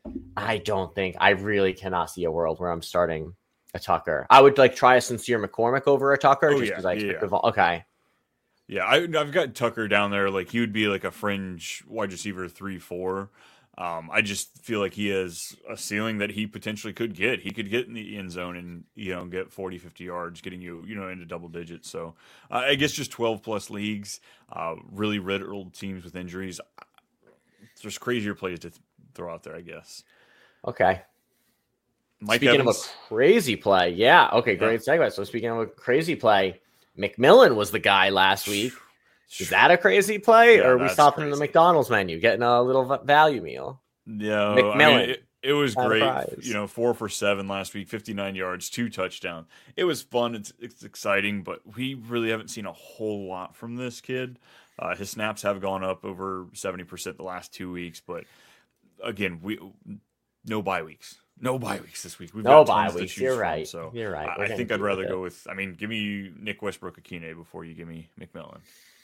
I really cannot see a world where I'm starting a Tucker. I would try a Sincere McCormick over a Tucker because I expect okay. Yeah, I've got Tucker down there. He would be a fringe wide receiver 3-4. I just feel like he has a ceiling that he potentially could get. He could get in the end zone and, you know, get 40, 50 yards, getting you know, into double digits. So I guess just 12 plus leagues, really riddled teams with injuries. There's crazier plays to throw out there, I guess. Okay. Mike Evans. Of a crazy play. Yeah. Okay. Great segue. So speaking of a crazy play, McMillan was the guy last week. Is that a crazy play, or are we stopping in the McDonald's menu, getting a little value meal? Yeah, McMillan. I mean, it was great. You know, 4 for 7 last week, 59 yards, 2 touchdowns. It was fun. It's exciting, but we really haven't seen a whole lot from this kid. His snaps have gone up over 70% the last 2 weeks, but again, no bye weeks. No bye weeks this week. We've no got bye tons weeks. To You're choose right. From, so you're right. I think I'd rather go with. I mean, give me Nick Westbrook-Akine before you give me McMillan.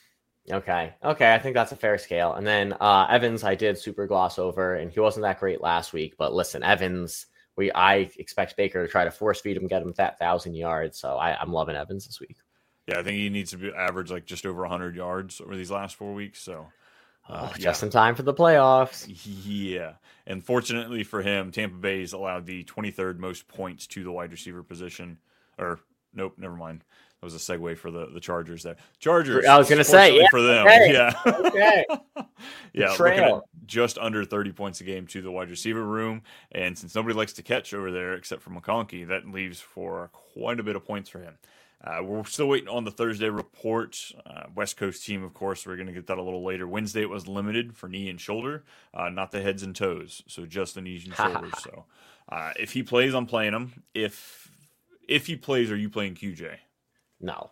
Okay. I think that's a fair scale. And then Evans, I did super gloss over, and he wasn't that great last week. But listen, Evans, I expect Baker to try to force feed him, get him that 1,000 yards. So I'm loving Evans this week. Yeah, I think he needs to average just over 100 yards over these last 4 weeks. So. Just in time for the playoffs. Yeah. And fortunately for him, Tampa Bay's allowed the 23rd most points to the wide receiver position. Or, nope, never mind. That was a segue for the Chargers there. Chargers. I was going to say, for them. Okay. Yeah. Okay. Yeah, looking at just under 30 points a game to the wide receiver room. And since nobody likes to catch over there except for McConkey, that leaves for quite a bit of points for him. We're still waiting on the Thursday report. West Coast team, of course, we're going to get that a little later. Wednesday it was limited for knee and shoulder, not the heads and toes, so just the knees and shoulders. So if he plays, I'm playing him. If he plays, are you playing QJ? No.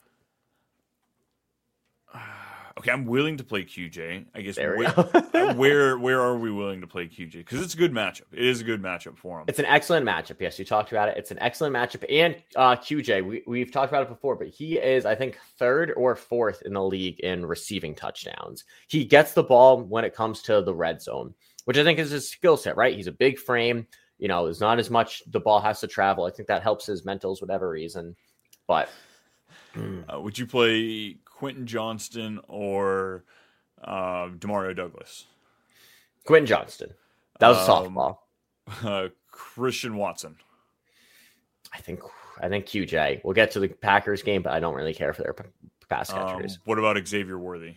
Okay, I'm willing to play QJ. I guess where where are we willing to play QJ? Because it's a good matchup. It is a good matchup for him. It's an excellent matchup. Yes, you talked about it. It's an excellent matchup. And QJ, we've talked about it before, but he is, I think, 3rd or 4th in the league in receiving touchdowns. He gets the ball when it comes to the red zone, which I think is his skill set, right? He's a big frame. You know, there's not as much the ball has to travel. I think that helps his mentals, whatever reason. But would you play Quentin Johnston or Demario Douglas? Quentin Johnston. That was a softball. Christian Watson. I think QJ. We'll get to the Packers game, but I don't really care for their pass catchers. What about Xavier Worthy?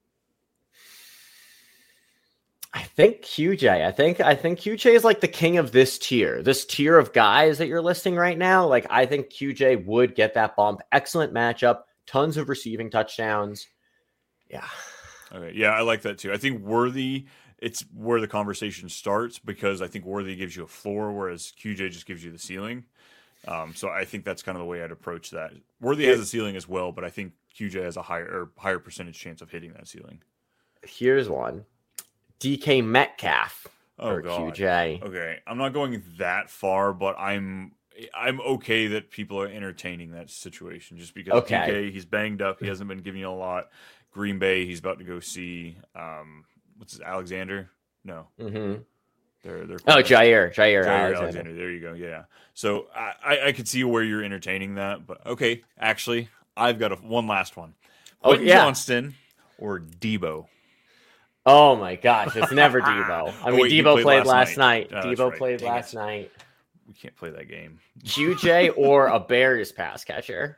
I think QJ. I think QJ is like the king of this tier of guys that you're listing right now. I think QJ would get that bump. Excellent matchup. Tons of receiving touchdowns. Yeah. Okay. Yeah, I like that too. I think Worthy it's where the conversation starts, because I think Worthy gives you a floor, whereas QJ just gives you the ceiling. So I think that's kind of the way I'd approach that. Worthy has a ceiling as well, but I think QJ has a higher percentage chance of hitting that ceiling. Here's one. DK Metcalf for QJ. Okay, I'm not going that far, but I'm okay that people are entertaining that situation just because DK, he's banged up. He hasn't been giving you a lot. Green Bay, he's about to go see what's his, Alexander? No. Mm-hmm. They're Jair Alexander. There you go. Yeah. So I could see where you're entertaining that, but okay. Actually, I've got one last one. Quentin Johnston or Debo? Oh my gosh, it's never Debo. I mean, Debo played last night. Debo played last night. We can't play that game. QJ or a Bears pass catcher?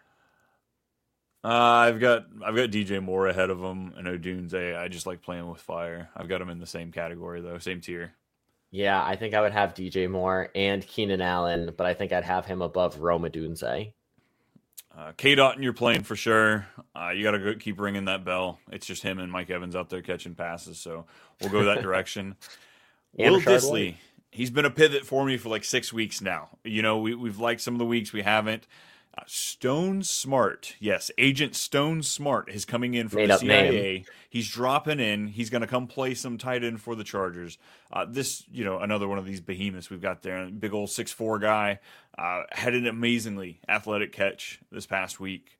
I've got DJ Moore ahead of him and Odunze. I just like playing with fire. I've got him in the same category though, same tier. Yeah, I think I would have DJ Moore and Keenan Allen, but I think I'd have him above Rome Odunze. K-Dot, you're playing for sure. You got to keep ringing that bell. It's just him and Mike Evans out there catching passes, so we'll go that direction. Will Dissly, he's been a pivot for me for like 6 weeks now. You know, we've liked some of the weeks we haven't. Stone Smart, yes, Agent Stone Smart is coming in from the CIA. Name. He's dropping in. He's going to come play some tight end for the Chargers. This, another one of these behemoths we've got there. Big old 6'4" guy. Had an amazingly athletic catch this past week.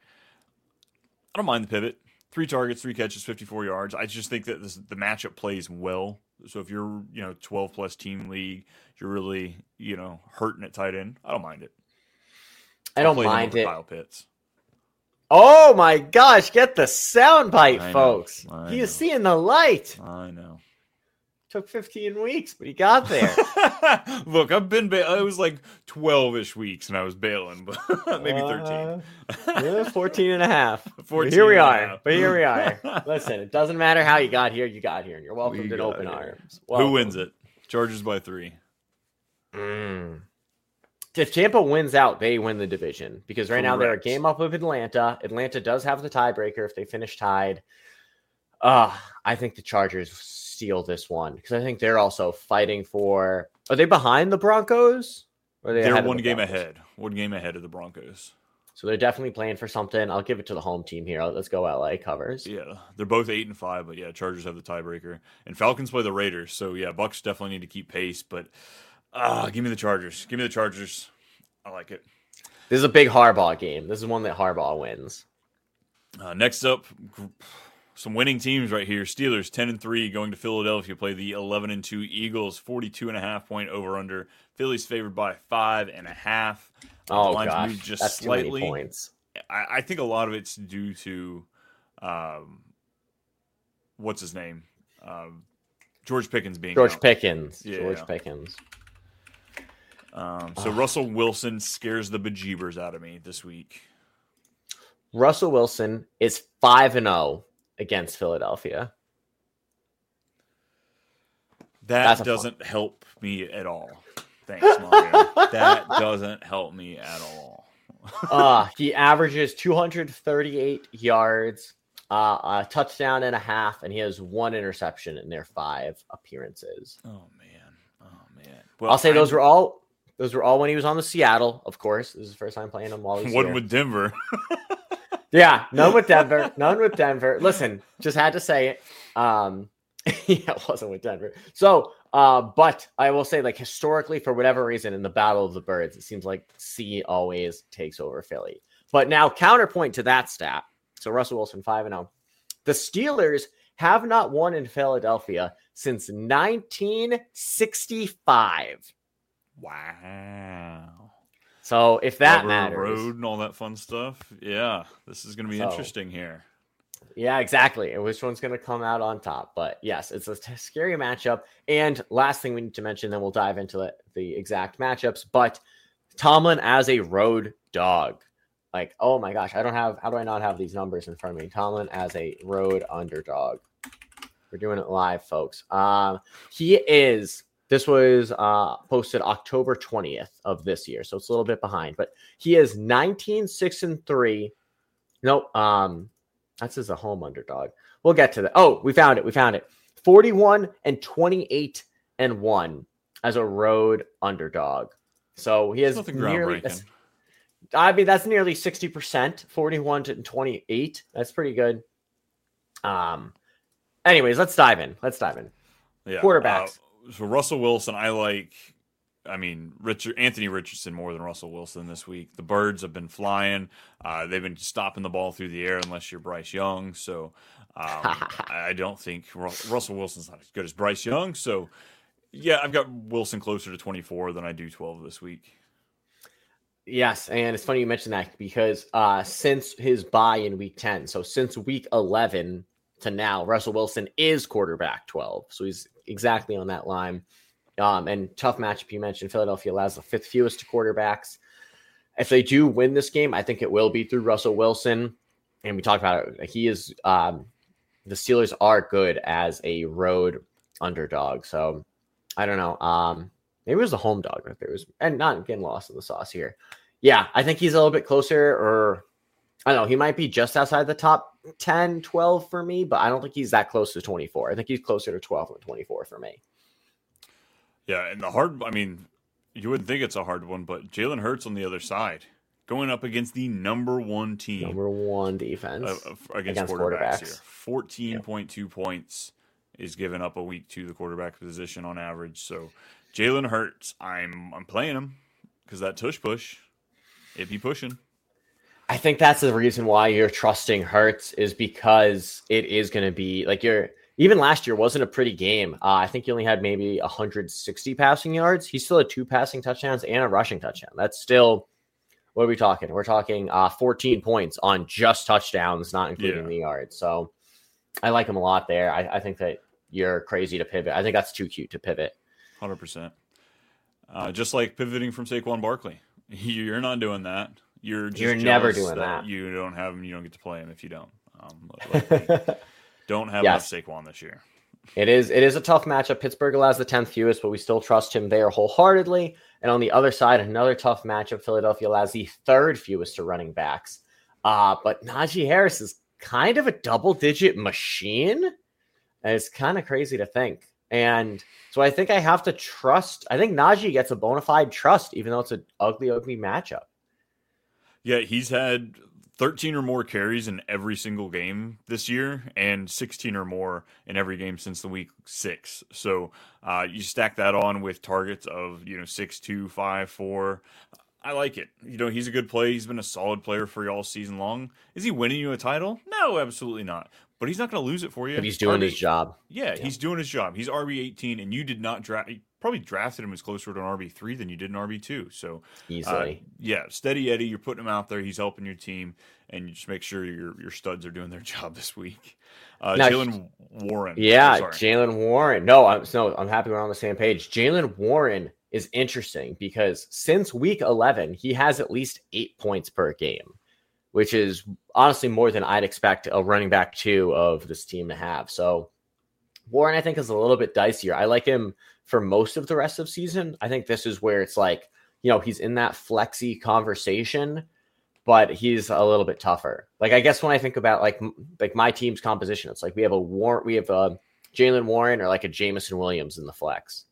I don't mind the pivot. 3 targets, 3 catches, 54 yards. I just think that the matchup plays well. So if you're, 12-plus team league, you're really, hurting at tight end, I don't mind it. I don't mind it. Kyle Pitts. Oh my gosh, get the soundbite, folks. He is seeing the light. I know. Took 15 weeks, but he got there. Look, I've been I was like 12-ish weeks and I was bailing, but maybe 13. 14 and a half. 14 here we are. But here we are. Listen, it doesn't matter how you got here, and you're welcomed in open arms. Welcome. Who wins it? Chargers by 3. If Tampa wins out, they win the division because right now they're a game up of Atlanta. Atlanta does have the tiebreaker if they finish tied. I think the Chargers steal this one because I think they're also fighting for. Are they behind the Broncos? Or are they're one game ahead. One game ahead of the Broncos. So they're definitely playing for something. I'll give it to the home team here. Let's go LA covers. Yeah, they're both 8-5, but yeah, Chargers have the tiebreaker. And Falcons play the Raiders. So yeah, Bucs definitely need to keep pace, but give me the Chargers. Give me the Chargers. I like it. This is a big Harbaugh game. This is one that Harbaugh wins. Next up, some winning teams right here. Steelers 10-3 going to Philadelphia, play the 11-2 Eagles. 42.5 point over under. Philly's favored by 5.5. Oh gosh, just that's slightly. Too many points. I think a lot of it's due to what's his name, George Pickens being George out. Pickens. Yeah. George Pickens. So Russell Wilson scares the bejeebers out of me this week. Russell Wilson is 5-0 against Philadelphia. That doesn't help me at all. Thanks, Mario. That doesn't help me at all. He averages 238 yards, a touchdown and a half, and he has 1 interception in their 5 appearances. Oh man. Well, I'll say those were all when he was on the Seattle, of course. This is the first time playing him while he's One here. with Denver. Yeah, none with Denver. None with Denver. Listen, just had to say it. It wasn't with Denver. So, but I will say, like, historically, for whatever reason, in the Battle of the Birds, it seems like C always takes over Philly. But now, counterpoint to that stat. So, Russell Wilson, 5-0. The Steelers have not won in Philadelphia since 1965. Wow. So if that Rubber matters. Road and all that fun stuff. Yeah, this is going to be interesting here. Yeah, exactly. And which one's going to come out on top? But yes, it's a scary matchup. And last thing we need to mention, then we'll dive into the exact matchups. But Tomlin as a road dog. Like, oh my gosh, how do I not have these numbers in front of me? Tomlin as a road underdog. We're doing it live, folks. This was posted October 20th of this year, so it's a little bit behind. But he is 19-6-3. Nope, that's as a home underdog. We'll get to that. Oh, we found it. 41-28-1 as a road underdog. So he has nothing nearly, groundbreaking. I mean, that's nearly 60%, 41-28. That's pretty good. Anyways, let's dive in. Yeah. Quarterbacks. So Russell Wilson, Anthony Richardson more than Russell Wilson this week. The Birds have been flying. They've been stopping the ball through the air unless you're Bryce Young. So I don't think Russell Wilson's not as good as Bryce Young. So, yeah, I've got Wilson closer to 24 than I do 12 this week. Yes, and it's funny you mentioned that because since his bye in week 10, so since week 11 to now, Russell Wilson is quarterback 12. So he's exactly on that line. And tough matchup, you mentioned Philadelphia allows the 5th fewest to quarterbacks. If they do win this game, I think it will be through Russell Wilson. And we talked about it. He is the Steelers are good as a road underdog. So I don't know. Maybe it was the home dog that there was, and not getting lost in the sauce here. Yeah, I think he's a little bit closer, or I don't know. He might be just outside the top 10, 12 for me, but I don't think he's that close to 24. I think he's closer to 12 than 24 for me. Yeah, and you wouldn't think it's a hard one, but Jalen Hurts on the other side, going up against the number one team. Number one defense against quarterbacks here. 14.2 points is given up a week to the quarterback position on average. So Jalen Hurts, I'm playing him because that tush push, it be pushing. I think that's the reason why you're trusting Hurts is because it is going to be like even last year wasn't a pretty game. I think he only had maybe 160 passing yards. He still had 2 passing touchdowns and a rushing touchdown. That's still, what are we talking? We're talking 14 points on just touchdowns, not including the yards. So I like him a lot there. I think that you're crazy to pivot. I think that's too cute to pivot. 100%. Just like pivoting from Saquon Barkley. You're not doing that. You're never doing that. You don't have him. You don't get to play him if you don't. Don't have enough Saquon this year. It is a tough matchup. Pittsburgh allows the 10th fewest, but we still trust him there wholeheartedly. And on the other side, another tough matchup. Philadelphia allows the 3rd fewest to running backs. But Najee Harris is kind of a double-digit machine. And it's kind of crazy to think. And so I think I have to trust. I think Najee gets a bona fide trust, even though it's an ugly matchup. Yeah, he's had 13 or more carries in every single game this year and 16 or more in every game since the week 6. So you stack that on with targets of 6-2, 5-4. I like it. He's a good play. He's been a solid player for you all season long. Is he winning you a title? No, absolutely not. But he's not going to lose it for you. But he's doing his job. Yeah, he's doing his job. He's RB18, and you did not draft. You probably drafted him as closer to an RB3 than you did an RB2. So easily, steady Eddie. You're putting him out there. He's helping your team, and you just make sure your studs are doing their job this week. Jaylen Warren. Yeah, Jaylen Warren. No, I'm happy we're on the same page. Jaylen Warren is interesting because since week 11, he has at least 8 points per game, which is honestly more than I'd expect a running back 2 of this team to have. So Warren, I think, is a little bit dicier. I like him for most of the rest of the season. I think this is where it's like, he's in that flexy conversation, but he's a little bit tougher. Like, I guess when I think about like my team's composition, it's like we have a Jaylen Warren or like a Jameson Williams in the flex.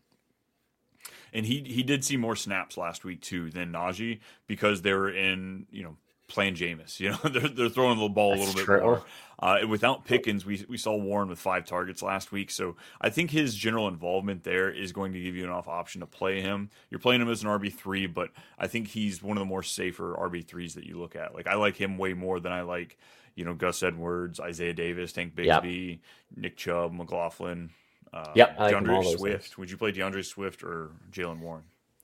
And he did see more snaps last week too than Najee because they were in, playing Jameis. They're throwing the ball a little bit more. Without Pickens, we saw Warren with 5 targets last week. So I think his general involvement there is going to give you enough option to play him. You're playing him as an RB3, but I think he's one of the more safer RB3s that you look at. Like, I like him way more than I like, Gus Edwards, Isaiah Davis, Tank Bigsby, Nick Chubb, McLaughlin. DeAndre Swift. Would you play DeAndre Swift or Jaylen Warren?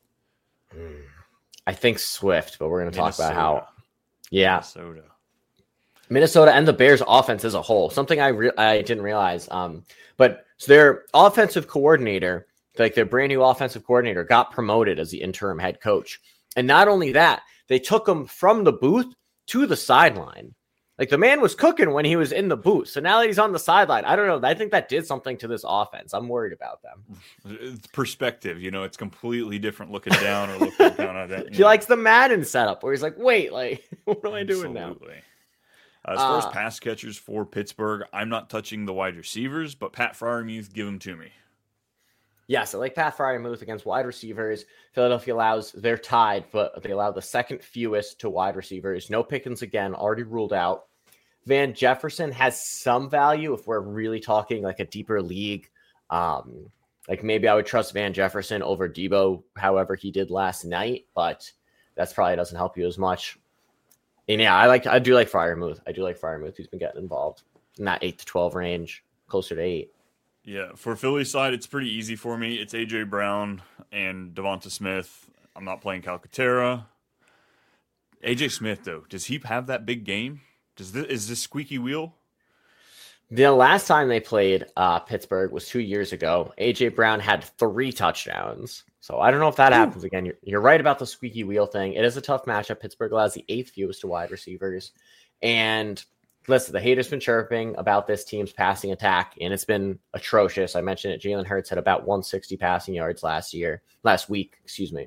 I think Swift, but we're going to talk about how. Yeah, Minnesota and the Bears offense as a whole, something I didn't realize. But so their offensive coordinator, like their brand new offensive coordinator, got promoted as the interim head coach. And not only that, they took him from the booth to the sideline. Like, the man was cooking when he was in the booth. So now that he's on the sideline, I don't know. I think that did something to this offense. I'm worried about them. Perspective, it's completely different looking down or looking down at that. He likes the Madden setup where he's like, wait, like, what am I doing now? As far as pass catchers for Pittsburgh, I'm not touching the wide receivers, but Pat Freiermuth, give them to me. Yes, I like Pat Freiermuth against wide receivers. Philadelphia they're tied, but they allow the second fewest to wide receivers. No Pickens again, already ruled out. Van Jefferson has some value if we're really talking like a deeper league. Like maybe I would trust Van Jefferson over Debo, however he did last night, but that's probably doesn't help you as much. And yeah, I do like Freiermuth. I do like Freiermuth. He's been getting involved in that 8 to 12 range, closer to 8. Yeah, for Philly side, it's pretty easy for me. It's A.J. Brown and Devonta Smith. I'm not playing Calcaterra. A.J. Smith, though, does he have that big game? Is this squeaky wheel? The last time they played Pittsburgh was 2 years ago. A.J. Brown had 3 touchdowns. So I don't know if that happens again. You're right about the squeaky wheel thing. It is a tough matchup. Pittsburgh allows the 8th fewest to wide receivers. And listen, the haters been chirping about this team's passing attack, and it's been atrocious. I mentioned it. Jalen Hurts had about 160 passing yards last week.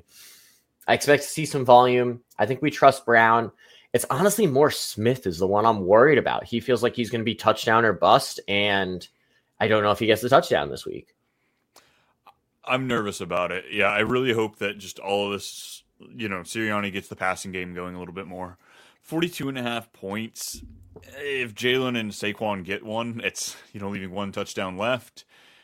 I expect to see some volume. I think we trust Brown. It's honestly more Smith is the one I'm worried about. He feels like he's going to be touchdown or bust, and I don't know if he gets the touchdown this week. I'm nervous about it. Yeah, I really hope that just all of this, Sirianni gets the passing game going a little bit more. 42.5 points. If Jalen and Saquon get one, it's, leaving one touchdown left.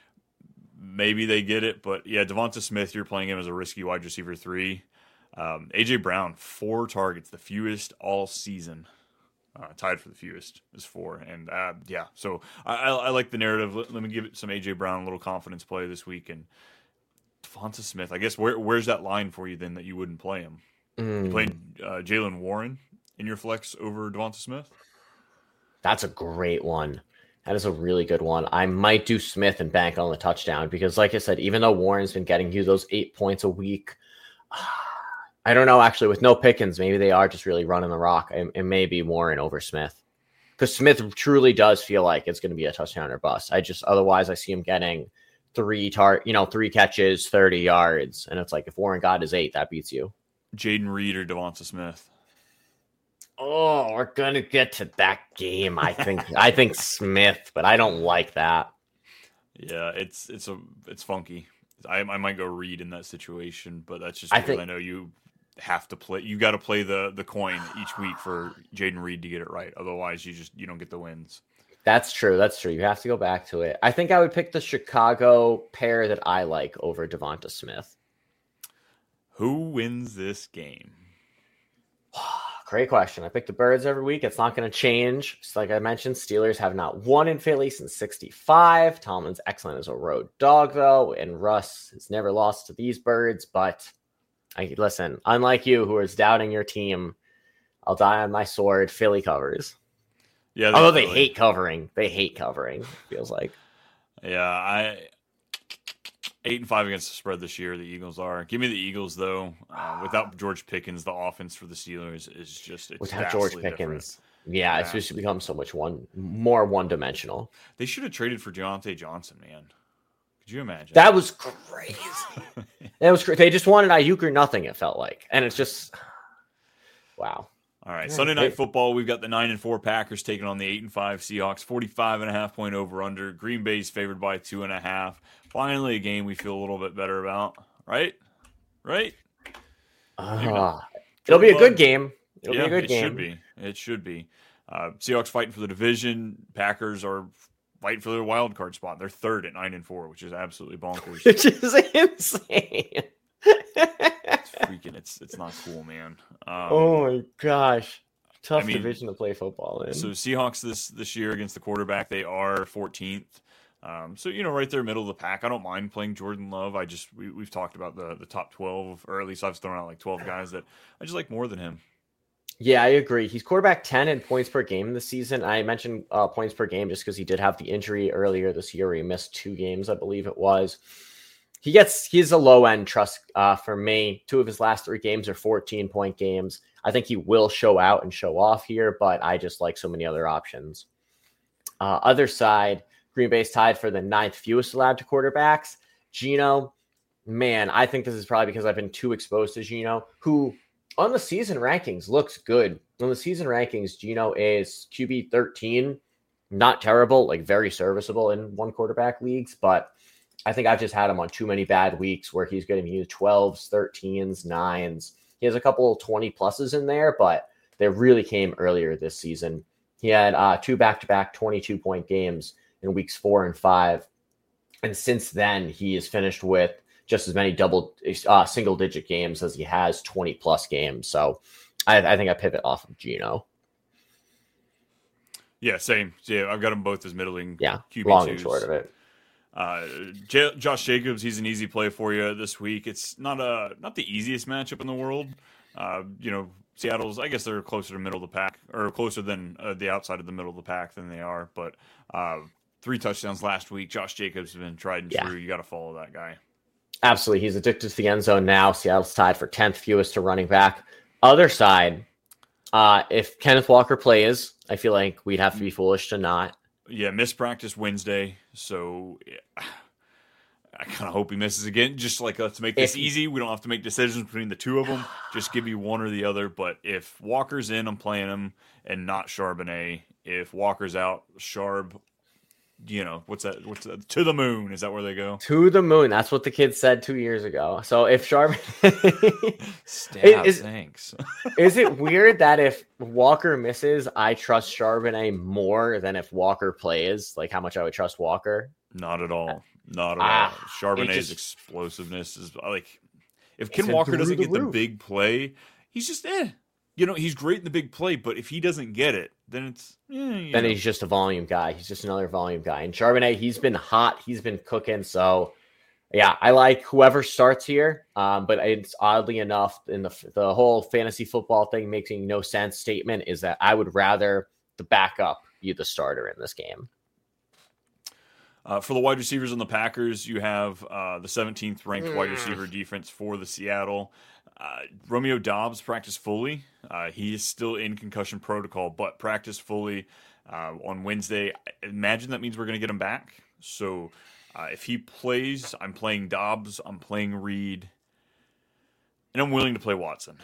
Maybe they get it, but yeah, Devonta Smith, you're playing him as a risky wide receiver 3. A.J. Brown, 4 targets, the fewest all season. Tied for the fewest is 4. And so I like the narrative. Let me give it some A.J. Brown, a little confidence play this week. And Devonta Smith, I guess, where's that line for you then that you wouldn't play him? You playing Jaylen Warren in your flex over Devonta Smith? That's a great one. That is a really good one. I might do Smith and bank on the touchdown because, like I said, even though Warren's been getting you those 8 points a week, I don't know, actually, with no Pickens, maybe they are just really running the rock. It may be Warren over Smith because Smith truly does feel like it's going to be a touchdown or bust. Otherwise I see him getting 3 catches, 30 yards. And it's like, if Warren got his 8, that beats you. Jaden Reed or Devonta Smith? Oh, we're going to get to that game. I think Smith, but I don't like that. Yeah, it's funky. I might go Reed in that situation, but that's just because I know you have to play. You got to play the coin each week for Jaden Reed to get it right. Otherwise, you don't get the wins. That's true. You have to go back to it. I think I would pick the Chicago pair that I like over Devonta Smith. Who wins this game? Great question. I pick the Birds every week. It's not going to change. Just like I mentioned, Steelers have not won in Philly since 65. Tomlin's excellent as a road dog, though, and Russ has never lost to these Birds. But listen, unlike you, who is doubting your team, I'll die on my sword. Philly covers. Yeah. Although they hate covering. They hate covering, feels like. Yeah, 8-5 against the spread this year, the Eagles are. Give me the Eagles, though. Without George Pickens, the offense for the Steelers is just without George Pickens. Yeah, it's just become so much more one-dimensional. They should have traded for Deontay Johnson, man. Could you imagine? That was crazy. That was crazy. They just wanted Ayuk or nothing, it felt like. And it's just, wow. All right, Sunday Night Football, we've got the 9-4 Packers taking on the 8-5 Seahawks. 45.5 point over/under. Green Bay's favored by 2.5. Finally, a game we feel a little bit better about, right? It'll be a good game. It'll be a good game. It should be. Seahawks fighting for the division. Packers are fighting for their wild card spot. They're third at 9-4, which is absolutely bonkers. Which is insane. It's not cool, man. Oh my gosh. Tough division to play football in. So Seahawks this year against the quarterback, they are 14th. So right there, middle of the pack. I don't mind playing Jordan Love. We've talked about the top 12, or at least I've thrown out like 12 guys that I just like more than him. Yeah, I agree. He's quarterback 10 in points per game this season. I mentioned points per game just because he did have the injury earlier this year where he missed 2 games, I believe it was. He's a low end trust for me. 2 of his last 3 games are 14-point games. I think he will show out and show off here, but I just like so many other options. Other side, Green Bay's tied for the 9th fewest allowed to quarterbacks. Geno, man, I think this is probably because I've been too exposed to Geno, who on the season rankings looks good On the season rankings, Geno is QB 13. Not terrible, like very serviceable in one quarterback leagues, but I think I've just had him on too many bad weeks where he's going to use 12s, 13s, 9s. He has a couple of 20 pluses in there, but they really came earlier this season. He had 2 back-to-back 22-point games in weeks 4 and 5. And since then, he has finished with just as many single-digit games as he has 20-plus games. So I think I pivot off of Geno. Yeah, same. Yeah, I've got them both as middling QB2s. Long and short of it. Josh Jacobs, he's an easy play for you this week. It's not the easiest matchup in the world. Seattle's, I guess they're closer to middle of the pack, or closer than the outside of the middle of the pack than they are. But 3 touchdowns last week. Josh Jacobs has been tried and true. You got to follow that guy. Absolutely. He's addicted to the end zone now. Seattle's tied for 10th fewest to running back. Other side, if Kenneth Walker plays, I feel like we'd have to be foolish to not. Yeah, missed practice Wednesday, so I kind of hope he misses again. Just like, let's make this easy. We don't have to make decisions between the two of them. Just give you one or the other. But if Walker's in, I'm playing him, and not Charbonnet. If Walker's out, Sharb, what's that? To the moon. Is that where they go? To the moon. That's what the kids said 2 years ago. So if Charbonnet... Thanks. Is it weird that if Walker misses, I trust Charbonnet more than if Walker plays? Like how much I would trust Walker? Not at all. Not at all. Charbonnet's explosiveness is like, if Ken Walker doesn't get the big play, he's just he's great in the big play, but if he doesn't get it, then it's he's just a volume guy. He's just another volume guy. And Charbonnet, he's been hot. He's been cooking. So yeah, I like whoever starts here. But it's oddly enough, in the whole fantasy football thing making no sense statement is that I would rather the backup be the starter in this game. For the wide receivers on the Packers, you have the 17th ranked wide receiver defense for the Seattle. Romeo Doubs practiced fully. He is still in concussion protocol, but practiced fully on Wednesday. I imagine that means we're going to get him back. So if he plays, I'm playing Doubs, I'm playing Reed, and I'm willing to play Watson.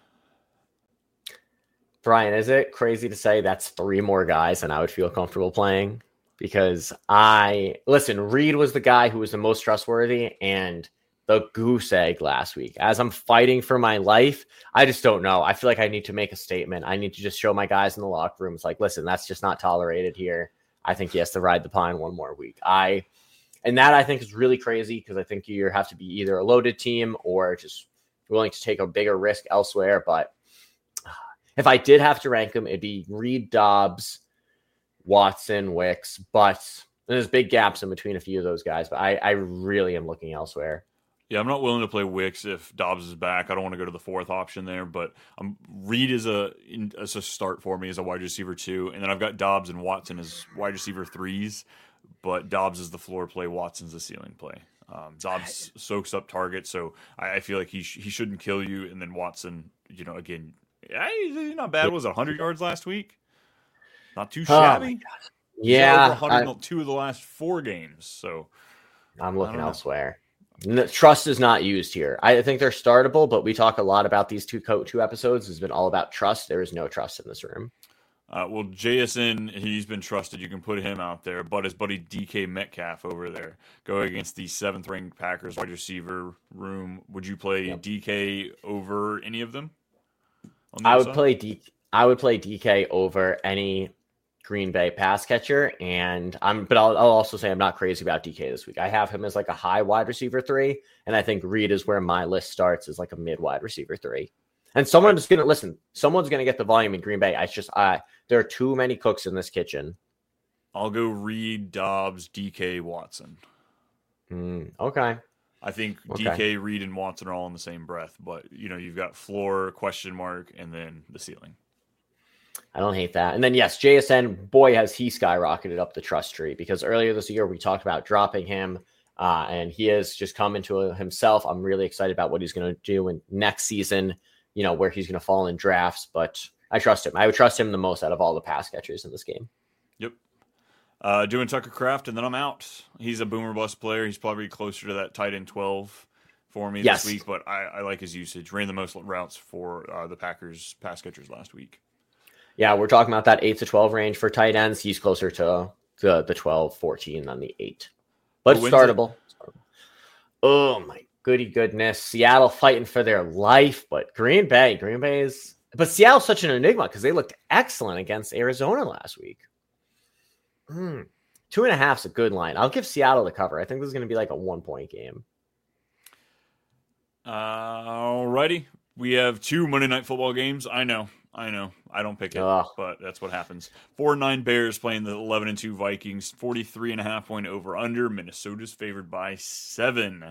Brian, is it crazy to say that's 3 more guys than I would feel comfortable playing? Because Reed was the guy who was the most trustworthy and the goose egg last week. As I'm fighting for my life, I just don't know. I feel like I need to make a statement. I need to just show my guys in the locker room. It's like, listen, that's just not tolerated here. I think he has to ride the pine one more week. And that I think is really crazy because I think you have to be either a loaded team or just willing to take a bigger risk elsewhere. But if I did have to rank them, it'd be Reed, Doubs, Watson, Wicks, but there's big gaps in between a few of those guys. But I really am looking elsewhere. Yeah, I'm not willing to play Wicks if Doubs is back. I don't want to go to the 4th option there, but Reed is a start for me as a wide receiver 2, and then I've got Doubs and Watson as wide receiver 3s, but Doubs is the floor play, Watson's the ceiling play. Doubs soaks up targets, so I feel like he shouldn't kill you, and then Watson, again, he's not bad. Was it 100 yards last week? Not too shabby. Yeah, over 102 of the last 4 games. So I'm looking elsewhere. Trust is not used here. I think they're startable, but we talk a lot about these two episodes. It's been all about trust. There is no trust in this room. Well, JSN, he's been trusted. You can put him out there, but his buddy DK Metcalf over there going against the 7th ranked Packers wide receiver room. Would you play DK over any of them? I would play DK over any Green Bay pass catcher, but I'll also say I'm not crazy about DK this week. I have him as like a high wide receiver 3, and I think Reed is where my list starts as like a mid wide receiver 3. And someone's going to get the volume in Green Bay. There are too many cooks in this kitchen. I'll go Reed, Doubs, DK, Watson. Okay. I think DK, Reed, and Watson are all in the same breath, but you've got floor, question mark, and then the ceiling. I don't hate that. And then, yes, JSN, boy, has he skyrocketed up the trust tree, because earlier this year we talked about dropping him, and he has just come into himself. I'm really excited about what he's going to do in next season, where he's going to fall in drafts, but I trust him. I would trust him the most out of all the pass catchers in this game. Yep. Doing Tucker Kraft, and then I'm out. He's a boomer bust player. He's probably closer to that tight end 12 for me this week, but I like his usage. Ran the most routes for the Packers pass catchers last week. Yeah, we're talking about that 8 to 12 range for tight ends. He's closer to the 12, 14 than the 8. But startable. Oh, my goody goodness. Seattle fighting for their life, but Green Bay is... But Seattle's such an enigma because they looked excellent against Arizona last week. 2.5 is a good line. I'll give Seattle the cover. I think this is going to be like a 1-point game. Alrighty. We have 2 Monday Night Football games. I know. I don't pick it, but that's what happens. 4-9 Bears playing the 11-2 Vikings. 43.5 point over under. Minnesota's favored by 7.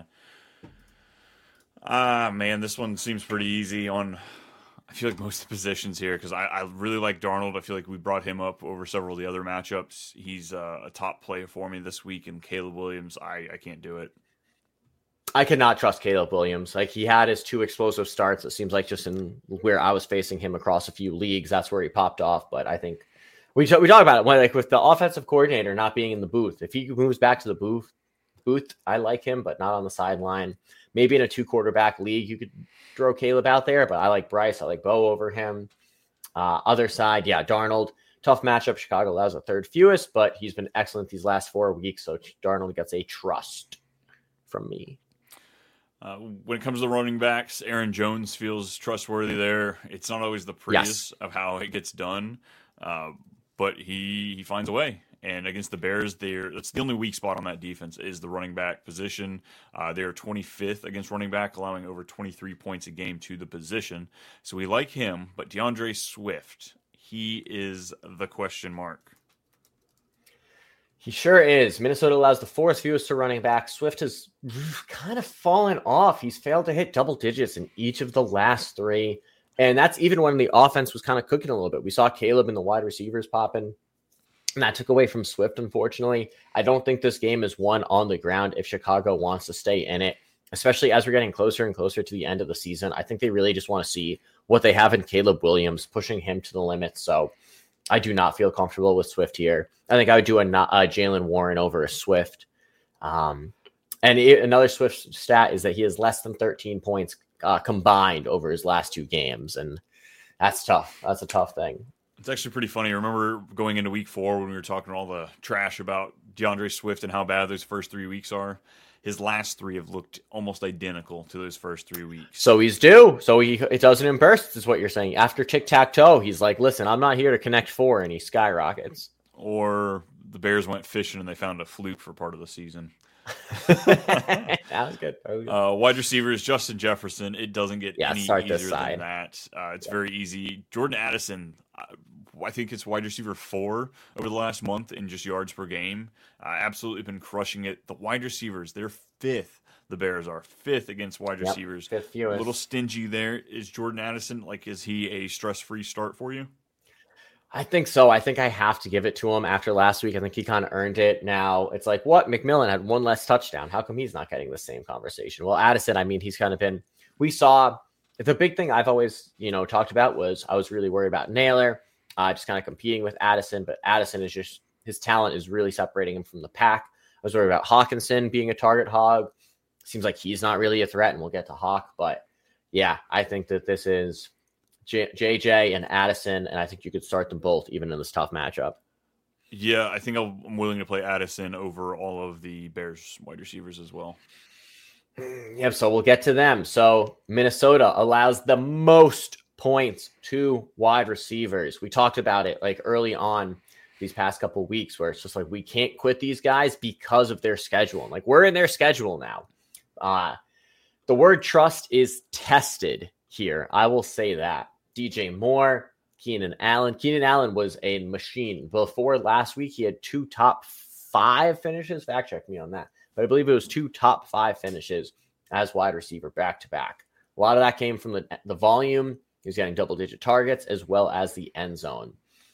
Man, this one seems pretty easy on, I feel like, most of the positions here because I really like Darnold. I feel like we brought him up over several of the other matchups. He's a top player for me this week, and Caleb Williams, I can't do it. I could not trust Caleb Williams. Like, he had his 2 explosive starts. It seems like just in where I was facing him across a few leagues, that's where he popped off. But I think we talk about it when, like, with the offensive coordinator not being in the booth. If he moves back to the booth, I like him, but not on the sideline. Maybe in a 2-quarterback league, you could throw Caleb out there, but I like Bryce. I like Bo over him. Other side, yeah, Darnold. Tough matchup. Chicago allows the 3rd fewest, but he's been excellent these last 4 weeks, so Darnold gets a trust from me. When it comes to the running backs, Aaron Jones feels trustworthy there. It's not always the prettiest of how it gets done, but he finds a way. And against the Bears, that's the only weak spot on that defense is the running back position. They're 25th against running back, allowing over 23 points a game to the position. So we like him, but DeAndre Swift, he is the question mark. He sure is. Minnesota allows the 4th fewest to running back. Swift has kind of fallen off. He's failed to hit double digits in each of the last 3. And that's even when the offense was kind of cooking a little bit. We saw Caleb and the wide receivers popping. And that took away from Swift, unfortunately. I don't think this game is won on the ground if Chicago wants to stay in it, especially as we're getting closer and closer to the end of the season. I think they really just want to see what they have in Caleb Williams, pushing him to the limit. So I do not feel comfortable with Swift here. I think I would do a Jaylen Warren over a Swift. And another Swift stat is that he has less than 13 points combined over his last 2 games. And that's tough. That's a tough thing. It's actually pretty funny. I remember going into week 4 when we were talking all the trash about DeAndre Swift and how bad those first 3 weeks are. His last 3 have looked almost identical to those first 3 weeks. So he's due. So it does it in bursts is what you're saying. After tic-tac-toe, he's like, listen, I'm not here to connect 4, and he skyrockets. Or the Bears went fishing and they found a fluke for part of the season. That was good. Wide receivers, Justin Jefferson. It doesn't get any easier than that. It's very easy. Jordan Addison, I think it's wide receiver 4 over the last month in just yards per game. Absolutely been crushing it. The wide receivers, they're 5th. The Bears are 5th against wide receivers. 5th fewest. A little stingy there. Is Jordan Addison, is he a stress-free start for you? I think so. I think I have to give it to him after last week. I think he kind of earned it. Now it's like, what? McMillan had 1 less touchdown. How come he's not getting the same conversation? Well, Addison, I mean, he's kind of been, we saw the big thing I've always, talked about was I was really worried about Naylor, just kind of competing with Addison, but Addison is just, his talent is really separating him from the pack. I was worried about Hawkinson being a target hog. Seems like he's not really a threat, and we'll get to Hawk, but yeah, I think that this is JJ and Addison, and I think you could start them both even in this tough matchup. Yeah, I think I'm willing to play Addison over all of the Bears wide receivers as well. Yep, so we'll get to them. So Minnesota allows the most points to wide receivers. We talked about it early on these past couple of weeks where it's just we can't quit these guys because of their schedule. We're in their schedule now. The word trust is tested here. I will say that. DJ Moore, Keenan Allen. Keenan Allen was a machine. Before last week, he had 2 top 5 finishes. Fact check me on that. But I believe it was 2 top 5 finishes as wide receiver back to back. A lot of that came from the volume. He was getting double-digit targets as well as the end zone.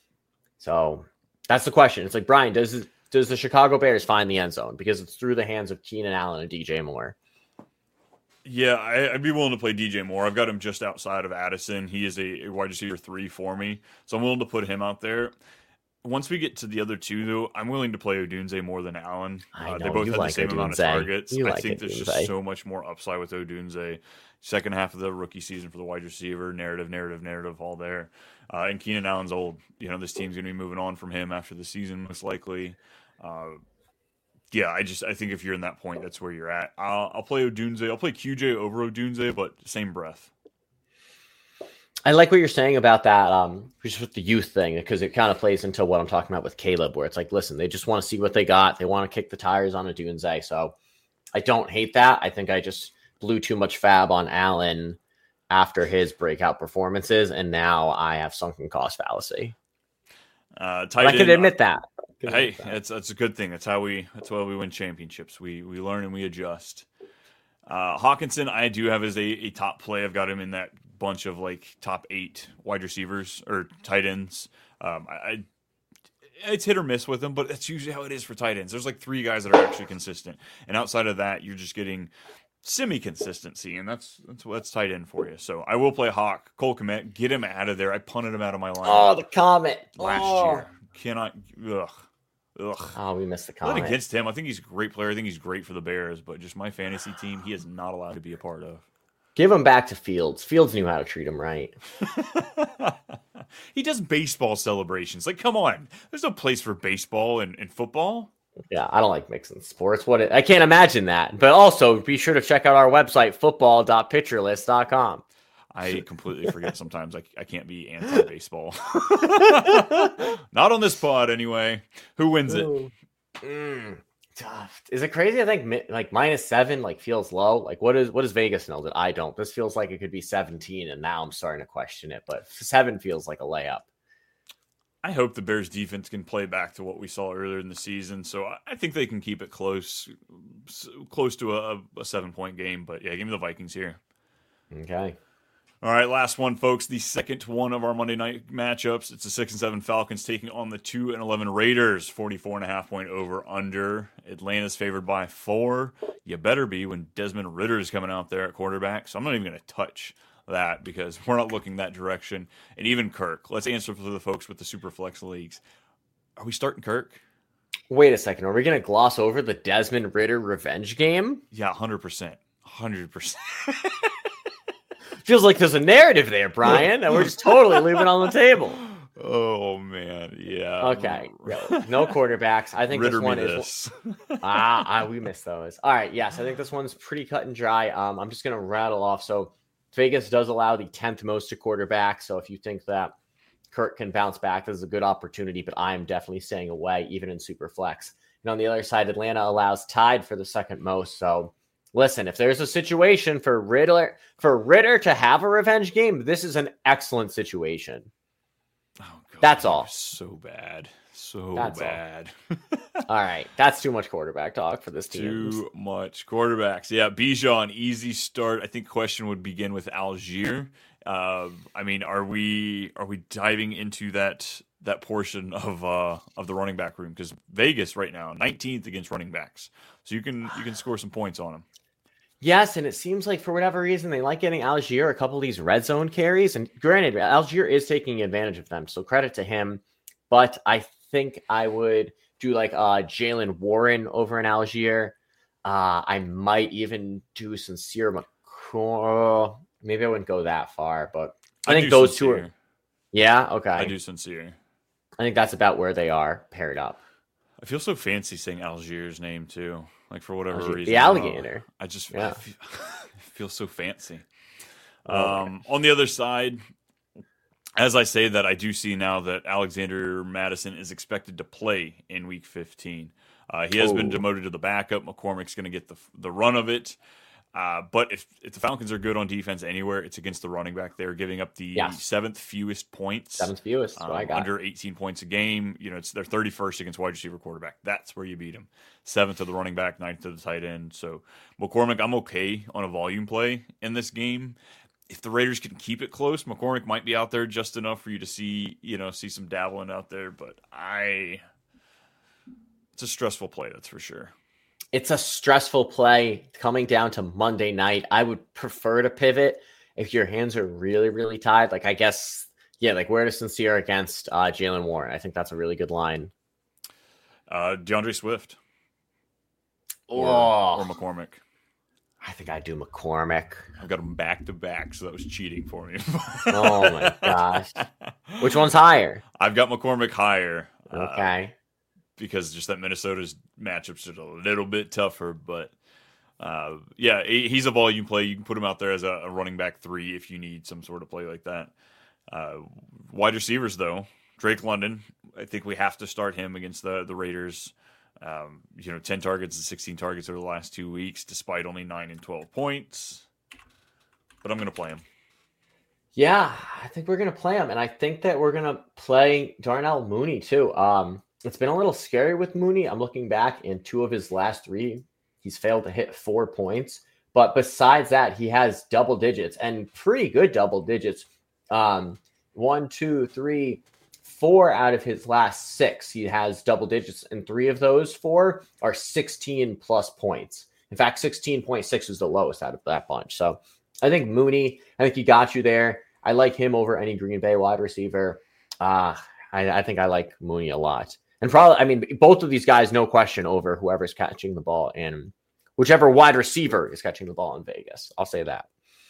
So that's the question. It's Brian, does the Chicago Bears find the end zone? Because it's through the hands of Keenan Allen and DJ Moore. Yeah, I'd be willing to play DJ Moore. I've got him just outside of Addison. He is a wide receiver 3 for me, so I'm willing to put him out there. once we get to the other two, though, I'm willing to play Odunze more than Allen. They both you have like the same amount of Odunze. targets. You I like think there's Odunze. just so much more upside with Odunze. Second half of the rookie season for the wide receiver, narrative, all there. And Keenan Allen's old. This team's going to be moving on from him after the season, most likely. Yeah, I think if you're in that point, that's where you're at. I'll play Odunze. I'll play QJ over Odunze, but same breath. I like what you're saying about that, just with the youth thing, because it kind of plays into what I'm talking about with Caleb, where it's like, listen, they just want to see what they got. They want to kick the tires on Odunze. So I don't hate that. I think I just blew too much fab on Allen after his breakout performances, and now I have sunken cost fallacy. I can admit that. That's a good thing. That's why we win championships. We learn and we adjust. Hawkinson, I do have as a top play. I've got him in that bunch of like top 8 wide receivers or tight ends. It's hit or miss with them, but that's usually how it is for tight ends. There's like 3 guys that are actually consistent, and outside of that, you're just getting semi-consistency, and that's tight end for you. So I will play Hawk. Cole Kmet, get him out of there. I punted him out of my line. Oh, the comment last year. Cannot. Ugh. Oh, we missed the comment. Not against him. I think he's a great player. I think he's great for the Bears, but just my fantasy team, he is not allowed to be a part of. Give him back to Fields. Fields knew how to treat him right. He does baseball celebrations. Like, come on. There's no place for baseball and football. Yeah, I don't like mixing sports. I can't imagine that. But also, be sure to check out our website, football.pitcherlist.com. I completely forget sometimes I can't be anti-baseball. Not on this pod, anyway. Who wins it? Tough. Is it crazy? I think like -7 like feels low. Like what does Vegas know that I don't? This feels like it could be 17, and now I'm starting to question it. But 7 feels like a layup. I hope the Bears defense can play back to what we saw earlier in the season. So I think they can keep it close to a 7-point game. But yeah, give me the Vikings here. Okay. All right, last one, folks. The second one of our Monday night matchups. It's the 6-7 Falcons taking on the 2-11 Raiders. 44.5 point over under. Atlanta's favored by 4. You better be when Desmond Ridder is coming out there at quarterback. So I'm not even going to touch that because we're not looking that direction. And even Kirk. Let's answer for the folks with the Superflex leagues. Are we starting Kirk? Wait a second. Are we going to gloss over the Desmond Ridder revenge game? Yeah, 100%. 100%. Feels like there's a narrative there, Brian, and we're just totally leaving it on the table. Oh, man. Yeah. Okay. No quarterbacks. I think Ritter this one is. we missed those. All right. Yes, I think this one's pretty cut and dry. I'm just going to rattle off. So Vegas does allow the 10th most to quarterbacks. So if you think that Kirk can bounce back, this is a good opportunity, but I'm definitely staying away, even in Superflex. And on the other side, Atlanta allows tied for the second most. So listen, if there's a situation for Ritter to have a revenge game, this is an excellent situation. Oh, God. That's all. So bad. That's bad. All right. That's too much quarterback talk for this team. Too much quarterbacks. Yeah, Bijan, easy start. I think question would begin with Algier. I mean, are we diving into that portion of the running back room? Because Vegas right now, 19th against running backs. So you can score some points on them. Yes, and it seems like for whatever reason they like getting Algier a couple of these red zone carries. And granted, Algier is taking advantage of them, so credit to him. But I think I would do like Jalen Warren over in Algier. I might even do Sincere McCoy. Maybe I wouldn't go that far, but I think those Sincere. Two are. Yeah, okay. I do Sincere. I think that's about where they are paired up. I feel so fancy saying Algier's name too. Like for whatever reason. The alligator. I feel so fancy. On the other side, as I say that, I do see now that Alexander Madison is expected to play in Week 15. He has been demoted to the backup. McCormick's going to get the run of it. But if the Falcons are good on defense anywhere, it's against the running back. They're giving up the 7th fewest points. 7th fewest. Under 18 points a game. It's their 31st against wide receiver quarterback. That's where you beat them. 7th to the running back, 9th to the tight end. So McCormick, I'm okay on a volume play in this game. If the Raiders can keep it close, McCormick might be out there just enough for you to see some dabbling out there. But it's a stressful play, that's for sure. It's a stressful play coming down to Monday night. I would prefer to pivot if your hands are really, really tied. Like, I guess Yeah, like where to Sincere against Jalen Warren. I think that's a really good line. DeAndre Swift Oh, or McCormick. I think I do McCormick. I've got them back to back, so that was cheating for me. Oh my gosh. Which one's higher? I've got McCormick higher. Okay. Because just that Minnesota's matchups are a little bit tougher, but yeah, he's a volume play. You can put him out there as a running back 3 if you need some sort of play like that. Wide receivers, though, Drake London, I think we have to start him against the Raiders. 10 targets and 16 targets over the last 2 weeks, despite only 9 and 12 points. But I'm going to play him. Yeah, I think we're going to play him. And I think that we're going to play Darnell Mooney, too. It's been a little scary with Mooney. I'm looking back in 2 of his last 3. He's failed to hit 4 points. But besides that, he has double digits and pretty good double digits. 1, 2, 3, 4 out of his last 6, he has double digits. And 3 of those 4 are 16 plus points. In fact, 16.6 is the lowest out of that bunch. So I think Mooney, I think he got you there. I like him over any Green Bay wide receiver. I think I like Mooney a lot. And probably, I mean, both of these guys, no question, over whoever's catching the ball and whichever wide receiver is catching the ball in Vegas. I'll say that.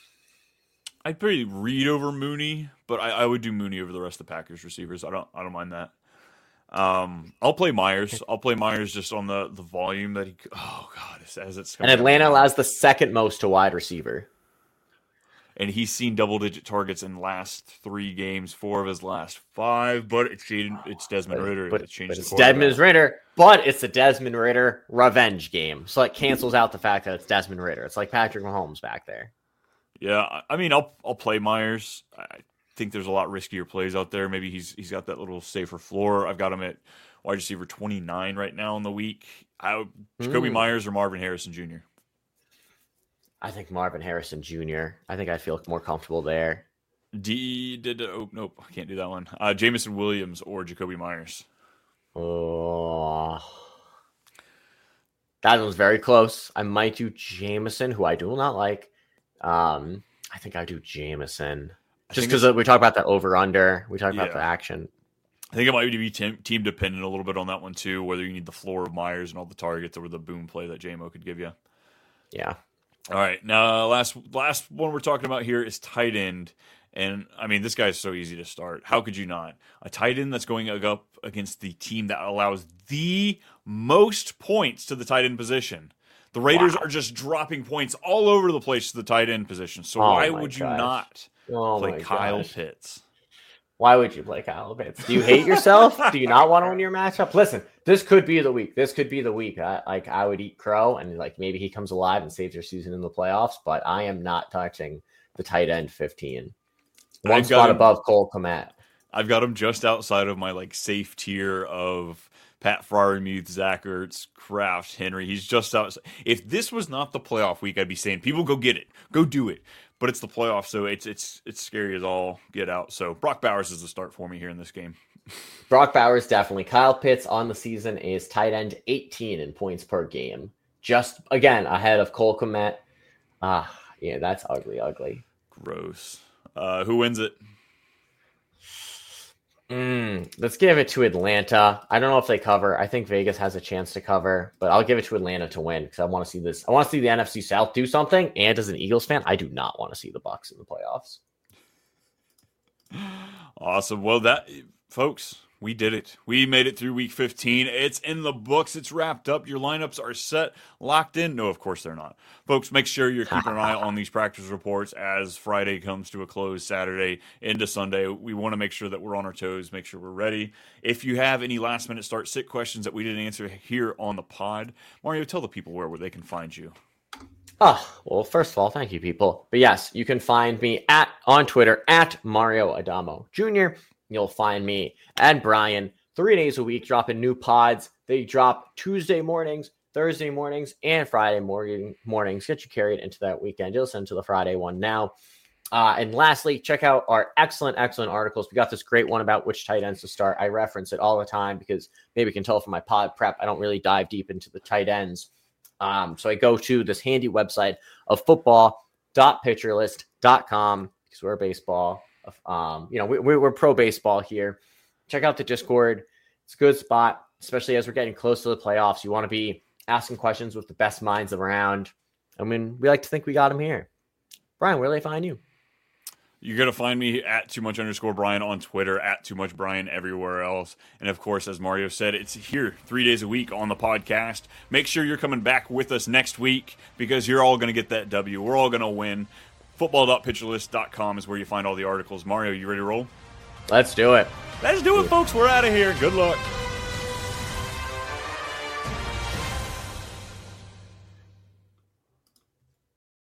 I'd probably read over Mooney, but I would do Mooney over the rest of the Packers receivers. I don't mind that. I'll play Myers. I'll play Myers just on the volume that he. Oh God, as it's and Atlanta allows the second most to wide receiver. And he's seen double-digit targets in last 3 games, 4 of his last 5. But it's Desmond Ridder. But it's Desmond Ridder. But it's a Desmond Ridder revenge game, so it cancels out the fact that it's Desmond Ridder. It's like Patrick Mahomes back there. Yeah, I mean, I'll play Myers. I think there's a lot riskier plays out there. Maybe he's got that little safer floor. I've got him at wide receiver 29 right now in the week. Jacoby Myers or Marvin Harrison Jr. I think Marvin Harrison Jr. I think I feel more comfortable there. Nope, I can't do that one. Jameson Williams or Jacoby Myers. Oh, that one's very close. I might do Jameson, who I do not like. I think I do Jameson just because we talk about that over under. We talk about the action. I think it might be team dependent a little bit on that one too. Whether you need the floor of Myers and all the targets or the boom play that JMO could give you. Yeah. All right, now last one we're talking about here is tight end, and I mean this guy's so easy to start. How could you not? A tight end that's going up against the team that allows the most points to the tight end position. The Raiders are just dropping points all over the place to the tight end position. So why would you not play Kyle Pitts? Why would you play Kyle Pitts? Do you hate yourself? Do you not want to win your matchup? Listen, this could be the week. I would eat crow and maybe he comes alive and saves your season in the playoffs, but I am not touching the tight end 15. One spot above Cole Kmet. I've got him just outside of my safe tier of Pat Freiermuth, Zach Ertz, Kraft, Henry. He's just outside. If this was not the playoff week, I'd be saying, people go get it. Go do it. But it's the playoffs, so it's scary as all get out. So Brock Bowers is the start for me here in this game. Brock Bowers, definitely. Kyle Pitts on the season is tight end 18 in points per game. Just, again, ahead of Cole Kmet. Yeah, that's ugly. Gross. Who wins it? Let's give it to Atlanta. I don't know if they cover. I think Vegas has a chance to cover, but I'll give it to Atlanta to win because I want to see this. I want to see the NFC South do something. And as an Eagles fan, I do not want to see the Bucs in the playoffs. Awesome. Well, folks, we did it. We made it through week 15. It's in the books. It's wrapped up. Your lineups are set, locked in. No, of course they're not. Folks, make sure you're keeping an eye on these practice reports as Friday comes to a close, Saturday into Sunday. We want to make sure that we're on our toes, make sure we're ready. If you have any last-minute start-sit questions that we didn't answer here on the pod, Mario, tell the people where they can find you. Well, first of all, thank you, people. But yes, you can find me on Twitter at Mario Adamo Jr. You'll find me and Brian 3 days a week dropping new pods. They drop Tuesday mornings, Thursday mornings, and Friday mornings. Get you carried into that weekend. You'll listen to the Friday one now. And lastly, check out our excellent articles. We got this great one about which tight ends to start. I reference it all the time because maybe you can tell from my pod prep, I don't really dive deep into the tight ends. So I go to this handy website of football.pitcherlist.com because we're baseball. We're pro baseball here. Check out the Discord. It's a good spot, especially as we're getting close to the playoffs. You want to be asking questions with the best minds around. I mean, we like to think we got them here. Brian, where do they find you? You're going to find me at @toomuch_Brian on Twitter, @toomuchBrian everywhere else. And of course, as Mario said, it's here 3 days a week on the podcast. Make sure you're coming back with us next week because you're all going to get that W. We're all going to win. Football.pitcherlist.com is where you find all the articles. Mario, you ready to roll? Let's do it. Let's do it, folks. We're out of here. Good luck.